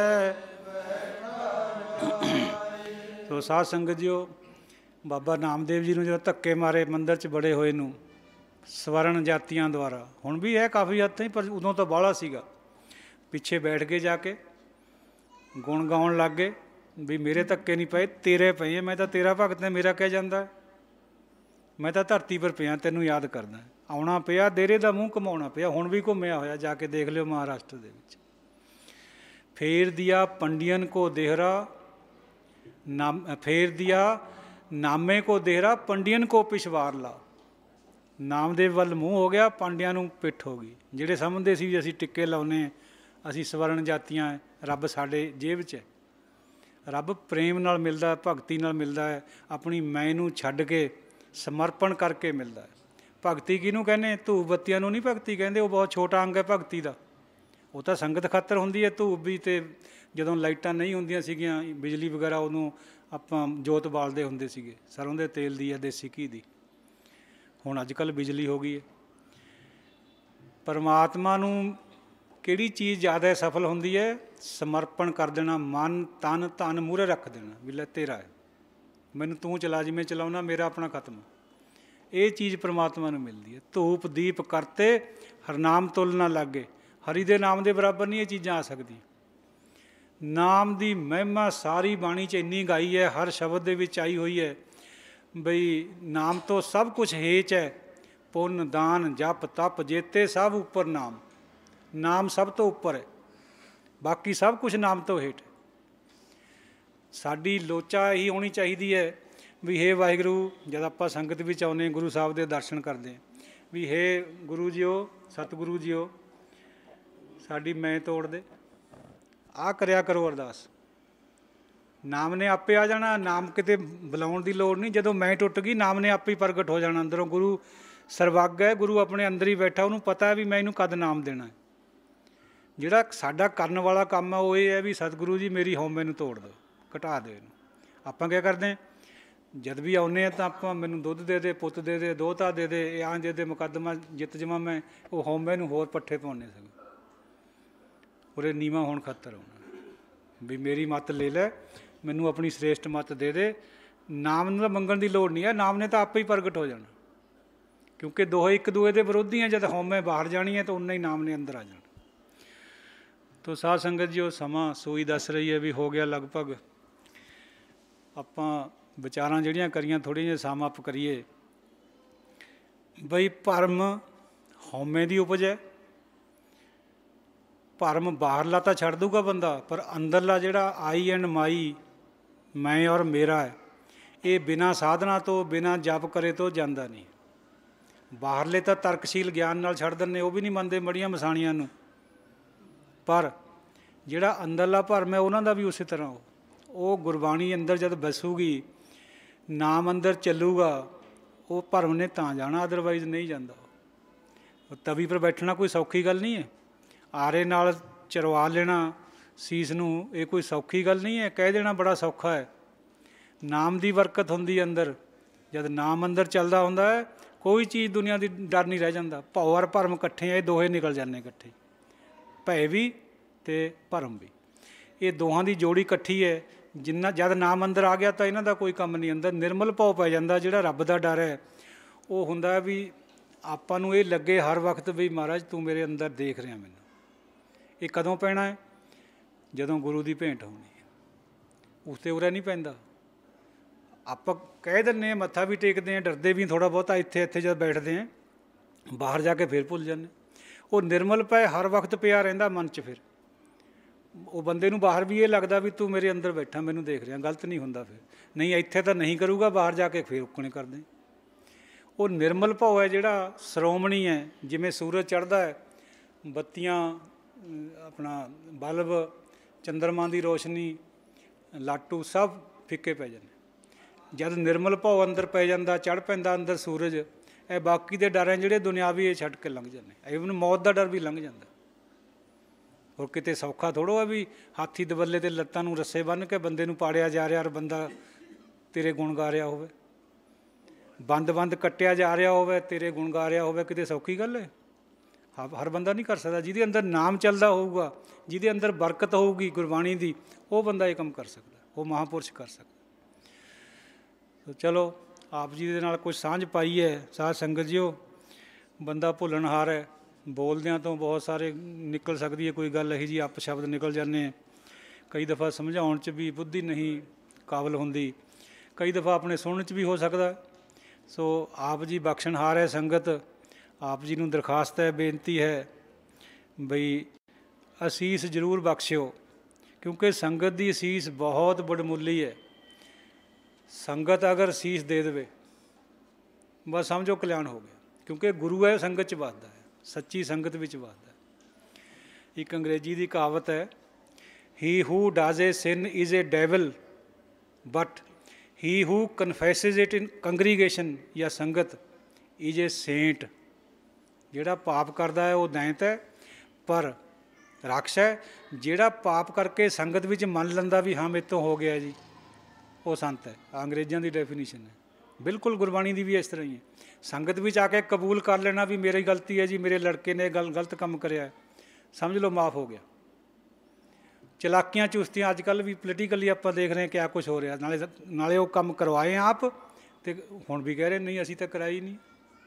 ਬੈਠਾ ਜਾਏ। ਸੋ ਸਾਧ ਸੰਗਤ ਜੀਓ, ਬਾਬਾ ਨਾਮਦੇਵ ਜੀ ਨੂੰ ਜਦੋਂ ਧੱਕੇ ਮਾਰੇ ਮੰਦਰ 'ਚ ਬੜੇ ਹੋਏ ਨੂੰ ਸਵਰਨ ਜਾਤੀਆਂ ਦੁਆਰਾ, ਹੁਣ ਵੀ ਹੈ ਕਾਫੀ ਹੱਦ ਤਾਈਂ, ਪਰ ਉਦੋਂ ਤਾਂ ਬਾਹਲਾ ਸੀਗਾ, ਪਿੱਛੇ ਬੈਠ ਕੇ ਜਾ ਕੇ ਗੁਣ ਗਾਉਣ ਲੱਗ ਗਏ ਵੀ ਮੇਰੇ ਧੱਕੇ ਨਹੀਂ ਪਏ, ਤੇਰੇ ਪਏ, ਮੈਂ ਤਾਂ ਤੇਰਾ ਭਗਤ ਹੈ, ਮੇਰਾ ਕਹਿ ਜਾਂਦਾ, ਮੈਂ ਤਾਂ ਧਰਤੀ ਪਰ ਪਿਆ, ਤੈਨੂੰ ਯਾਦ ਕਰਦਾ। ਆਉਣਾ ਪਿਆ, ਡੇਰੇ ਦਾ ਮੂੰਹ ਘੁਮਾਉਣਾ ਪਿਆ। ਹੁਣ ਵੀ ਘੁੰਮਿਆ ਹੋਇਆ, ਜਾ ਕੇ ਦੇਖ ਲਿਓ ਮਹਾਰਾਸ਼ਟਰ ਦੇ ਵਿੱਚ। ਫੇਰ ਦਿਆ ਪੰਡੀਅਨ ਕੋ ਦੇਹਰਾ ਫੇਰ ਦਿਆ ਨਾਮੇ ਕੋ ਦੇਹਰਾ, ਪੰਡੀਅਨ ਕੋ ਪਿਛਵਾਰ ਲਾ। ਨਾਮਦੇਵ ਵੱਲ ਮੂੰਹ ਹੋ ਗਿਆ, ਪਾਂਡਿਆਂ ਨੂੰ ਪਿੱਠ ਹੋ ਗਈ। ਜਿਹੜੇ ਸਮਝਦੇ ਸੀ ਵੀ ਅਸੀਂ ਟਿੱਕੇ ਲਾਉਨੇ, ਅਸੀਂ ਸਵਰਨ ਜਾਤੀਆਂ, ਰੱਬ ਸਾਡੇ ਜੇਬ 'ਚ ਹੈ। ਰੱਬ ਪ੍ਰੇਮ ਨਾਲ ਮਿਲਦਾ, ਭਗਤੀ ਨਾਲ ਮਿਲਦਾ ਹੈ, ਆਪਣੀ ਮੈਂ ਨੂੰ ਛੱਡ ਕੇ ਸਮਰਪਣ ਕਰਕੇ ਮਿਲਦਾ ਹੈ। ਭਗਤੀ ਕਿਹਨੂੰ ਕਹਿੰਦੇ? ਧੂਪ ਬੱਤੀਆਂ ਨੂੰ ਨਹੀਂ ਭਗਤੀ ਕਹਿੰਦੇ, ਉਹ ਬਹੁਤ ਛੋਟਾ ਅੰਗ ਹੈ ਭਗਤੀ ਦਾ। ਉਹ ਤਾਂ ਸੰਗਤ ਖਾਤਰ ਹੁੰਦੀ ਹੈ ਧੂਪ ਵੀ, ਅਤੇ ਜਦੋਂ ਲਾਈਟਾਂ ਨਹੀਂ ਹੁੰਦੀਆਂ ਸੀਗੀਆਂ, ਬਿਜਲੀ ਵਗੈਰਾ, ਉਦੋਂ ਆਪਾਂ ਜੋਤ ਬਾਲਦੇ ਹੁੰਦੇ ਸੀਗੇ, ਸਰੋਂ ਦੇ ਤੇਲ ਦੀ ਜਾਂ ਦੇਸੀ ਘੀ ਦੀ। ਹੁਣ ਅੱਜ ਕੱਲ੍ਹ ਬਿਜਲੀ ਹੋ ਗਈ ਹੈ। ਪਰਮਾਤਮਾ ਨੂੰ ਕਿਹੜੀ ਚੀਜ਼ ਜ਼ਿਆਦਾ ਸਫਲ ਹੁੰਦੀ ਹੈ? ਸਮਰਪਣ ਕਰ ਦੇਣਾ, ਮਨ ਤਨ ਧਨ ਮੂਹਰੇ ਰੱਖ ਦੇਣਾ ਵੀ ਲੈ ਤੇਰਾ ਹੈ, ਮੈਨੂੰ ਤੂੰ ਚਲਾ, ਜਿਵੇਂ ਚਲਾਉਣਾ, ਮੇਰਾ ਆਪਣਾ ਖਤਮ। ਇਹ ਚੀਜ਼ ਪਰਮਾਤਮਾ ਨੂੰ ਮਿਲਦੀ ਹੈ। ਧੂਪ ਦੀਪ ਕਰਤੇ ਹਰਨਾਮ ਤੁਲ ਨਾ ਲਾਗੇ। ਹਰੀ ਦੇ ਨਾਮ ਦੇ ਬਰਾਬਰ ਨਹੀਂ ਇਹ ਚੀਜ਼ਾਂ ਆ ਸਕਦੀਆਂ। ਨਾਮ ਦੀ ਮਹਿਮਾ ਸਾਰੀ ਬਾਣੀ 'ਚ ਇੰਨੀ ਗਾਈ ਹੈ, ਹਰ ਸ਼ਬਦ ਦੇ ਵਿੱਚ ਆਈ ਹੋਈ ਹੈ। ਬਈ ਨਾਮ ਤੋਂ ਸਭ ਕੁਛ ਹੇਚ ਹੈ, ਪੁੰਨ ਦਾਨ ਜਪ ਤਪ ਜੇਤੇ ਸਭ ਉੱਪਰ ਨਾਮ। ਨਾਮ ਸਭ ਤੋਂ ਉੱਪਰ ਹੈ, ਬਾਕੀ ਸਭ ਕੁਛ ਨਾਮ ਤੋਂ ਹੇਠ। ਸਾਡੀ ਲੋਚਾ ਇਹੀ ਹੋਣੀ ਚਾਹੀਦੀ ਹੈ ਵੀ ਹੇ ਵਾਹਿਗੁਰੂ, ਜਦ ਆਪਾਂ ਸੰਗਤ ਵਿੱਚ ਆਉਂਦੇ ਗੁਰੂ ਸਾਹਿਬ ਦੇ ਦਰਸ਼ਨ ਕਰਦੇ ਹਾਂ, ਵੀ ਹੇ ਗੁਰੂ ਜੀਓ, ਸਤਿਗੁਰੂ ਜੀਓ, ਸਾਡੀ ਮੈਂ ਤੋੜ ਦੇ। ਆਹ ਕਰਿਆ ਕਰੋ ਅਰਦਾਸ। ਨਾਮ ਨੇ ਆਪੇ ਆ ਜਾਣਾ, ਨਾਮ ਕਿਤੇ ਬੁਲਾਉਣ ਦੀ ਲੋੜ ਨਹੀਂ। ਜਦੋਂ ਮੈਂ ਟੁੱਟ ਗਈ, ਨਾਮ ਨੇ ਆਪੇ ਹੀ ਪ੍ਰਗਟ ਹੋ ਜਾਣਾ ਅੰਦਰੋਂ। ਗੁਰੂ ਸਰਵੱਗ ਹੈ, ਗੁਰੂ ਆਪਣੇ ਅੰਦਰ ਹੀ ਬੈਠਾ, ਉਹਨੂੰ ਪਤਾ ਹੈ ਵੀ ਮੈਂ ਇਹਨੂੰ ਕਦ ਨਾਮ ਦੇਣਾ। ਜਿਹੜਾ ਸਾਡਾ ਕਰਨ ਵਾਲਾ ਕੰਮ ਹੈ ਉਹ ਇਹ ਹੈ ਵੀ ਸਤਿਗੁਰੂ ਜੀ ਮੇਰੀ ਹਉਮੈ ਨੂੰ ਤੋੜ ਦਿਓ, ਘਟਾ ਦਿਓ ਇਹਨੂੰ। ਆਪਾਂ ਕੀ ਕਰਦੇ ਹਾਂ, ਜਦ ਵੀ ਆਉਂਦੇ ਹਾਂ ਤਾਂ ਆਪਾਂ ਮੈਨੂੰ ਦੁੱਧ ਦੇ ਦੇ, ਪੁੱਤ ਦੇ ਦੇ, ਦੋਹਤਾ ਦੇ ਦੇ, ਇਹ ਆਂ ਦੇ ਮੁਕੱਦਮਾ ਜਿੱਤ ਜਾਵਾਂ ਮੈਂ। ਉਹ ਹਉਮੈ ਨੂੰ ਹੋਰ ਪੱਠੇ ਪਾਉਣੇ ਸਗੋਂ, ਉਰੇ ਨੀਵਾਂ ਹੋਣ ਖਾਤਰ ਆਉਣਾ ਵੀ ਮੇਰੀ ਮੱਤ ਲੈ ਲੈ, ਮੈਨੂੰ ਆਪਣੀ ਸ੍ਰੇਸ਼ਟ ਮੱਤ ਦੇ ਦੇ। ਨਾਮ ਨੂੰ ਤਾਂ ਮੰਗਣ ਦੀ ਲੋੜ ਨਹੀਂ ਹੈ, ਨਾਮ ਨੇ ਤਾਂ ਆਪੇ ਹੀ ਪ੍ਰਗਟ ਹੋ ਜਾਣਾ। ਕਿਉਂਕਿ ਦੋਹੇ ਇੱਕ ਦੂਏ ਦੇ ਵਿਰੋਧੀ ਹੈ। ਜਦ ਹਉਮੈ ਬਾਹਰ ਜਾਣੀ ਹੈ ਤਾਂ ਉਨਾ ਹੀ ਨਾਮ ਨੇ ਅੰਦਰ ਆ ਜਾਣਾ। ਤੋ ਸਾਧ ਸੰਗਤ ਜੀ, ਉਹ ਸਮਾਂ ਸੂਈ ਦੱਸ ਰਹੀ ਹੈ ਵੀ ਹੋ ਗਿਆ ਲਗਭਗ। ਆਪਾਂ ਵਿਚਾਰਾਂ ਜਿਹੜੀਆਂ ਕਰੀਆਂ ਥੋੜ੍ਹੀਆਂ ਜਿਹੀਆਂ ਸਮ ਅਪ ਕਰੀਏ। ਬਈ ਭਰਮ ਹਉਮੈ ਦੀ ਉਪਜ ਹੈ। ਭਰਮ ਬਾਹਰਲਾ ਤਾਂ ਛੱਡ ਦੂਗਾ ਬੰਦਾ, ਪਰ ਅੰਦਰਲਾ ਜਿਹੜਾ ਆਈ ਐਂਡ ਮਾਈ, ਮੈਂ ਔਰ ਮੇਰਾ ਹੈ, ਇਹ ਬਿਨਾਂ ਸਾਧਨਾ ਤੋਂ, ਬਿਨਾਂ ਜਪ ਕਰੇ ਤੋਂ ਜਾਂਦਾ ਨਹੀਂ। ਬਾਹਰਲੇ ਤਾਂ ਤਰਕਸ਼ੀਲ ਗਿਆਨ ਨਾਲ ਛੱਡ ਦਿੰਦੇ, ਉਹ ਵੀ ਨਹੀਂ ਮੰਨਦੇ ਮੜੀਆਂ ਮਸਾਣੀਆਂ ਨੂੰ। ਪਰ ਜਿਹੜਾ ਅੰਦਰਲਾ ਭਰਮ ਹੈ ਉਹਨਾਂ ਦਾ ਵੀ ਉਸੇ ਤਰ੍ਹਾਂ ਉਹ ਗੁਰਬਾਣੀ ਅੰਦਰ ਜਦ ਬਸੂਗੀ, ਨਾਮ ਅੰਦਰ ਚੱਲੂਗਾ, ਉਹ ਭਰਮ ਨੇ ਤਾਂ ਜਾਣਾ, ਅਦਰਵਾਈਜ਼ ਨਹੀਂ ਜਾਂਦਾ। ਤਵੀ ਪਰ ਬੈਠਣਾ ਕੋਈ ਸੌਖੀ ਗੱਲ ਨਹੀਂ ਹੈ। ਆਰੇ ਨਾਲ ਚਰਵਾ ਲੈਣਾ ਸੀਸ ਨੂੰ, ਇਹ ਕੋਈ ਸੌਖੀ ਗੱਲ ਨਹੀਂ ਹੈ। ਕਹਿ ਦੇਣਾ ਬੜਾ ਸੌਖਾ ਹੈ। ਨਾਮ ਦੀ ਬਰਕਤ ਹੁੰਦੀ ਅੰਦਰ। ਜਦ ਨਾਮ ਅੰਦਰ ਚੱਲਦਾ ਹੁੰਦਾ ਹੈ, ਕੋਈ ਚੀਜ਼ ਦੁਨੀਆ ਦੀ ਡਰ ਨਹੀਂ ਰਹਿ ਜਾਂਦਾ। ਭਉ ਔਰ ਭਰਮ ਇਕੱਠੇ ਆ, ਇਹ ਦੋਹੇ ਨਿਕਲ ਜਾਂਦੇ ਇਕੱਠੇ, ਭੈ ਵੀ ਅਤੇ ਭਰਮ ਵੀ। ਇਹ ਦੋਹਾਂ ਦੀ ਜੋੜੀ ਇਕੱਠੀ ਹੈ। ਜਿੰਨਾ ਜਦ ਨਾਮ ਅੰਦਰ ਆ ਗਿਆ ਤਾਂ ਇਹਨਾਂ ਦਾ ਕੋਈ ਕੰਮ ਨਹੀਂ। ਅੰਦਰ ਨਿਰਮਲ ਭਾਉ ਪੈ ਜਾਂਦਾ। ਜਿਹੜਾ ਰੱਬ ਦਾ ਡਰ ਹੈ ਉਹ ਹੁੰਦਾ ਵੀ ਆਪਾਂ ਨੂੰ ਇਹ ਲੱਗੇ ਹਰ ਵਕਤ ਵੀ ਮਹਾਰਾਜ ਤੂੰ ਮੇਰੇ ਅੰਦਰ ਦੇਖ ਰਿਹਾ ਮੈਨੂੰ। ਇਹ ਕਦੋਂ ਪੈਣਾ ਹੈ? ਜਦੋਂ ਗੁਰੂ ਦੀ ਭੇਂਟ ਹੋਣੀ ਹੈ। ਉਸ 'ਤੇ ਉਰੇ ਨਹੀਂ ਪੈਂਦਾ। ਆਪਾਂ ਕਹਿ ਦਿੰਦੇ ਹਾਂ, ਮੱਥਾ ਵੀ ਟੇਕਦੇ ਹਾਂ, ਡਰਦੇ ਵੀ ਥੋੜ੍ਹਾ ਬਹੁਤਾ, ਇੱਥੇ ਜਦ ਬੈਠਦੇ ਹਾਂ, ਬਾਹਰ ਜਾ ਕੇ ਫਿਰ ਭੁੱਲ ਜਾਂਦੇ। ਉਹ ਨਿਰਮਲ ਪੈ ਹਰ ਵਕਤ ਪਿਆ ਰਹਿੰਦਾ ਮਨ 'ਚ। ਫਿਰ ਉਹ ਬੰਦੇ ਨੂੰ ਬਾਹਰ ਵੀ ਇਹ ਲੱਗਦਾ ਵੀ ਤੂੰ ਮੇਰੇ ਅੰਦਰ ਬੈਠਾ, ਮੈਨੂੰ ਦੇਖ ਰਿਹਾ। ਗਲਤ ਨਹੀਂ ਹੁੰਦਾ ਫਿਰ। ਨਹੀਂ ਇੱਥੇ ਤਾਂ ਨਹੀਂ ਕਰੂਗਾ, ਬਾਹਰ ਜਾ ਕੇ ਫਿਰ ਉੱਕਣੇ ਕਰਦੇ। ਉਹ ਨਿਰਮਲ ਭਾਉ ਹੈ ਜਿਹੜਾ ਸ਼੍ਰੋਮਣੀ ਹੈ। ਜਿਵੇਂ ਸੂਰਜ ਚੜ੍ਹਦਾ ਹੈ, ਬੱਤੀਆਂ, ਆਪਣਾ ਬਲਬ, ਚੰਦਰਮਾ ਦੀ ਰੋਸ਼ਨੀ, ਲਾਟੂ ਸਭ ਫਿੱਕੇ ਪੈ ਜਾਂਦੇ। ਜਦ ਨਿਰਮਲ ਭਾਉ ਅੰਦਰ ਪੈ ਜਾਂਦਾ, ਚੜ੍ਹ ਪੈਂਦਾ ਅੰਦਰ ਸੂਰਜ, ਇਹ ਬਾਕੀ ਦੇ ਡਰ ਹੈ ਜਿਹੜੇ ਦੁਨਿਆਵੀ, ਇਹ ਛੱਡ ਕੇ ਲੰਘ ਜਾਂਦੇ। ਇਵਨ ਮੌਤ ਦਾ ਡਰ ਵੀ ਲੰਘ ਜਾਂਦਾ। ਹੋਰ ਕਿਤੇ ਸੌਖਾ ਥੋੜ੍ਹਾ ਵੀ ਹਾਥੀ ਦਬੱਲੇ 'ਤੇ ਲੱਤਾਂ ਨੂੰ ਰੱਸੇ ਬੰਨ੍ਹ ਕੇ ਬੰਦੇ ਨੂੰ ਪਾੜਿਆ ਜਾ ਰਿਹਾ ਔਰ ਬੰਦਾ ਤੇਰੇ ਗੁਣ ਗਾ ਰਿਹਾ ਹੋਵੇ, ਬੰਦ ਕੱਟਿਆ ਜਾ ਰਿਹਾ ਹੋਵੇ, ਤੇਰੇ ਗੁਣ ਗਾ ਰਿਹਾ ਹੋਵੇ। ਕਿਤੇ ਸੌਖੀ ਗੱਲ ਹੈ? ਹਰ ਬੰਦਾ ਨਹੀਂ ਕਰ ਸਕਦਾ। ਜਿਹਦੇ ਅੰਦਰ ਨਾਮ ਚੱਲਦਾ ਹੋਊਗਾ, ਜਿਹਦੇ ਅੰਦਰ ਬਰਕਤ ਹੋਊਗੀ ਗੁਰਬਾਣੀ ਦੀ, ਉਹ ਬੰਦਾ ਇਹ ਕੰਮ ਕਰ ਸਕਦਾ, ਉਹ ਮਹਾਂਪੁਰਸ਼ ਕਰ ਸਕਦਾ। ਚਲੋ ਆਪ ਜੀ ਦੇ ਨਾਲ ਕੁਝ ਸਾਂਝ ਪਾਈ ਹੈ ਸਾਧ ਸੰਗਤ ਜੀਓ। ਬੰਦਾ ਭੁੱਲਣਹਾਰ ਹੈ। ਬੋਲਦਿਆਂ ਤੋਂ ਬਹੁਤ ਸਾਰੇ ਨਿਕਲ ਸਕਦੀ ਹੈ ਕੋਈ ਗੱਲ, ਇਹੀ ਜਿਹੀ ਅੱਪ ਸ਼ਬਦ ਨਿਕਲ ਜਾਂਦੇ। ਕਈ ਦਫਾ ਸਮਝਾਉਣ 'ਚ ਵੀ ਬੁੱਧੀ ਨਹੀਂ ਕਾਬਲ ਹੁੰਦੀ, ਕਈ ਦਫਾ ਆਪਣੇ ਸੁਣਨ 'ਚ ਵੀ ਹੋ ਸਕਦਾ। ਸੋ ਆਪ ਜੀ ਬਖਸ਼ਣਹਾਰ ਹੈ ਸੰਗਤ। ਆਪ ਜੀ ਨੂੰ ਦਰਖਾਸਤ ਹੈ, ਬੇਨਤੀ ਹੈ ਬਈ ਅਸੀਸ ਜ਼ਰੂਰ ਬਖਸ਼ਿਓ, ਕਿਉਂਕਿ ਸੰਗਤ ਦੀ ਅਸੀਸ ਬਹੁਤ ਵਡਮੁੱਲੀ ਹੈ। ਸੰਗਤ ਅਗਰ ਅਸੀਸ ਦੇ ਦੇਵੇ, ਬਸ ਸਮਝੋ ਕਲਿਆਣ ਹੋ ਗਿਆ। ਕਿਉਂਕਿ ਗੁਰੂ ਹੈ, ਸੰਗਤ 'ਚ ਵੱਸਦਾ ਹੈ, ਸੱਚੀ ਸੰਗਤ ਵਿੱਚ ਵੱਸਦਾ ਹੈ। ਇੱਕ ਅੰਗਰੇਜ਼ੀ ਦੀ ਕਹਾਵਤ ਹੈ, he who does a sin is a devil, but he who confesses it in congregation ਜਾਂ ਸੰਗਤ ਇਜ਼ ਏ ਸੇਂਟ। ਜਿਹੜਾ ਪਾਪ ਕਰਦਾ ਹੈ ਉਹ ਦੈਂਤ ਹੈ, ਪਰ ਰਾਖਸ਼ ਹੈ। ਜਿਹੜਾ ਪਾਪ ਕਰਕੇ ਸੰਗਤ ਵਿੱਚ ਮੰਨ ਲੈਂਦਾ ਵੀ ਹਾਂ ਮੇਰੇ ਤੋਂ ਹੋ ਗਿਆ ਜੀ, ਉਹ ਸੰਤ ਹੈ। ਅੰਗਰੇਜ਼ਾਂ ਦੀ ਡੈਫੀਨੇਸ਼ਨ ਹੈ। ਬਿਲਕੁਲ ਗੁਰਬਾਣੀ ਦੀ ਵੀ ਇਸ ਤਰ੍ਹਾਂ ਹੀ ਹੈ। ਸੰਗਤ ਵਿੱਚ ਆ ਕੇ ਕਬੂਲ ਕਰ ਲੈਣਾ ਵੀ ਮੇਰੀ ਗਲਤੀ ਹੈ ਜੀ, ਮੇਰੇ ਲੜਕੇ ਨੇ ਗਲਤ ਕੰਮ ਕਰਿਆ, ਸਮਝ ਲਓ ਮਾਫ ਹੋ ਗਿਆ। ਚਲਾਕੀਆਂ ਚੁਸਤੀਆਂ ਅੱਜ ਕੱਲ੍ਹ ਵੀ ਪੋਲੀਟੀਕਲੀ ਆਪਾਂ ਦੇਖ ਰਹੇ ਕਿਆ ਕੁਛ ਹੋ ਰਿਹਾ। ਨਾਲੇ ਉਹ ਕੰਮ ਕਰਵਾਏ ਆਪ, ਅਤੇ ਹੁਣ ਵੀ ਕਹਿ ਰਹੇ ਨਹੀਂ ਅਸੀਂ ਤਾਂ ਕਰਾਈ ਨਹੀਂ।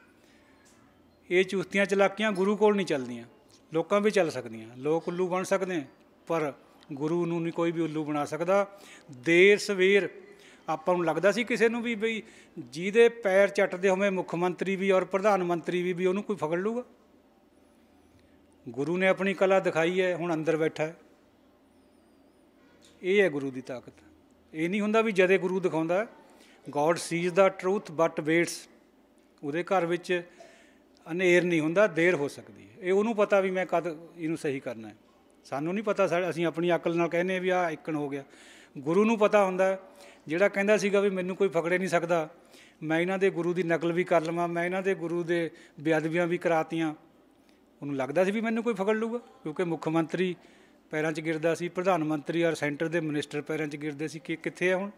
ਇਹ ਚੁਸਤੀਆਂ ਚਲਾਕੀਆਂ ਗੁਰੂ ਕੋਲ ਨਹੀਂ ਚੱਲਦੀਆਂ, ਲੋਕਾਂ ਵੀ ਚੱਲ ਸਕਦੀਆਂ। ਲੋਕ ਉੱਲੂ ਬਣ ਸਕਦੇ, ਪਰ ਗੁਰੂ ਨੂੰ ਨਹੀਂ ਕੋਈ ਵੀ ਉੱਲੂ ਬਣਾ ਸਕਦਾ। ਦੇਰ ਸਵੇਰ ਆਪਾਂ ਨੂੰ ਲੱਗਦਾ ਸੀ ਕਿਸੇ ਨੂੰ ਵੀ ਬਈ ਜਿਹਦੇ ਪੈਰ ਚੱਟਦੇ ਹੋਵੇਂ ਮੁੱਖ ਮੰਤਰੀ ਵੀ ਔਰ ਪ੍ਰਧਾਨ ਮੰਤਰੀ ਵੀ ਉਹਨੂੰ ਕੋਈ ਫਕੜ ਲੂਗਾ? ਗੁਰੂ ਨੇ ਆਪਣੀ ਕਲਾ ਦਿਖਾਈ ਹੈ, ਹੁਣ ਅੰਦਰ ਬੈਠਾ ਹੈ। ਇਹ ਹੈ ਗੁਰੂ ਦੀ ਤਾਕਤ। ਇਹ ਨਹੀਂ ਹੁੰਦਾ ਵੀ ਜਦੇ ਗੁਰੂ ਦਿਖਾਉਂਦਾ, God sees the truth but waits. ਉਹਦੇ ਘਰ ਵਿੱਚ ਹਨੇਰ ਨਹੀਂ ਹੁੰਦਾ, ਦੇਰ ਹੋ ਸਕਦੀ ਹੈ। ਇਹ ਉਹਨੂੰ ਪਤਾ ਵੀ ਮੈਂ ਕਦ ਇਹਨੂੰ ਸਹੀ ਕਰਨਾ ਹੈ। ਸਾਨੂੰ ਨਹੀਂ ਪਤਾ, ਅਸੀਂ ਆਪਣੀ ਅਕਲ ਨਾਲ ਕਹਿੰਦੇ ਵੀ ਆਹ ਇੱਕਣ ਹੋ ਗਿਆ। ਗੁਰੂ ਨੂੰ ਪਤਾ ਹੁੰਦਾ। ਜਿਹੜਾ ਕਹਿੰਦਾ ਸੀਗਾ ਵੀ ਮੈਨੂੰ ਕੋਈ ਫਕੜੇ ਨਹੀਂ ਸਕਦਾ, ਮੈਂ ਇਹਨਾਂ ਦੇ ਗੁਰੂ ਦੀ ਨਕਲ ਵੀ ਕਰ ਲਵਾਂ, ਮੈਂ ਇਹਨਾਂ ਦੇ ਗੁਰੂ ਦੇ ਬੇਅਦਬੀਆਂ ਵੀ ਕਰਾਤੀਆਂ, ਉਹਨੂੰ ਲੱਗਦਾ ਸੀ ਵੀ ਮੈਨੂੰ ਕੋਈ ਫਕੜ ਲੂਗਾ। ਕਿਉਂਕਿ ਮੁੱਖ ਮੰਤਰੀ ਪੈਰਾਂ 'ਚ ਗਿਰਦਾ ਸੀ, ਪ੍ਰਧਾਨ ਮੰਤਰੀ ਔਰ ਸੈਂਟਰ ਦੇ ਮਿਨਿਸਟਰ ਪੈਰਾਂ 'ਚ ਗਿਰਦੇ ਸੀ। ਕਿ ਕਿੱਥੇ ਆ ਹੁਣ?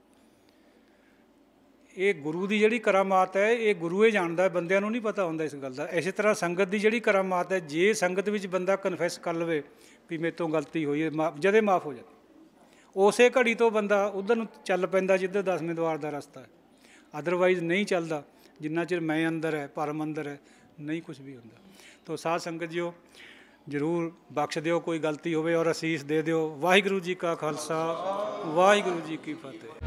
ਇਹ ਗੁਰੂ ਦੀ ਜਿਹੜੀ ਕਰਾਮਾਤ ਹੈ, ਇਹ ਗੁਰੂ ਹੀ ਜਾਣਦਾ, ਬੰਦਿਆਂ ਨੂੰ ਨਹੀਂ ਪਤਾ ਹੁੰਦਾ ਇਸ ਗੱਲ ਦਾ। ਇਸੇ ਤਰ੍ਹਾਂ ਸੰਗਤ ਦੀ ਜਿਹੜੀ ਕਰਾਮਾਤ ਹੈ, ਜੇ ਸੰਗਤ ਵਿੱਚ ਬੰਦਾ ਕਨਫੈਸ ਕਰ ਲਵੇ ਵੀ ਮੇਰੇ ਤੋਂ ਗਲਤੀ ਹੋਈ ਹੈ, ਜਦੇ ਮਾਫ ਹੋ ਜਾਂਦੀ। ਉਸੇ ਘੜੀ ਤੋਂ ਬੰਦਾ ਉੱਧਰ ਨੂੰ ਚੱਲ ਪੈਂਦਾ ਜਿੱਧਰ 10ਵੇਂ ਦੁਆਰ ਦਾ ਰਸਤਾ ਹੈ। ਅਦਰਵਾਈਜ਼ ਨਹੀਂ ਚੱਲਦਾ। ਜਿੰਨਾ ਚਿਰ ਮੈਂ ਅੰਦਰ ਹੈ, ਭਰਮ ਅੰਦਰ ਹੈ, ਨਹੀਂ ਕੁਛ ਵੀ ਹੁੰਦਾ। ਤੋ ਸਾਧ ਸੰਗਤ ਜੀਓ, ਜ਼ਰੂਰ ਬਖਸ਼ ਦਿਓ ਕੋਈ ਗਲਤੀ ਹੋਵੇ ਔਰ ਅਸੀਸ ਦੇ ਦਿਓ। ਵਾਹਿਗੁਰੂ ਜੀ ਕਾ ਖਾਲਸਾ, ਵਾਹਿਗੁਰੂ ਜੀ ਕੀ ਫਤਿਹ।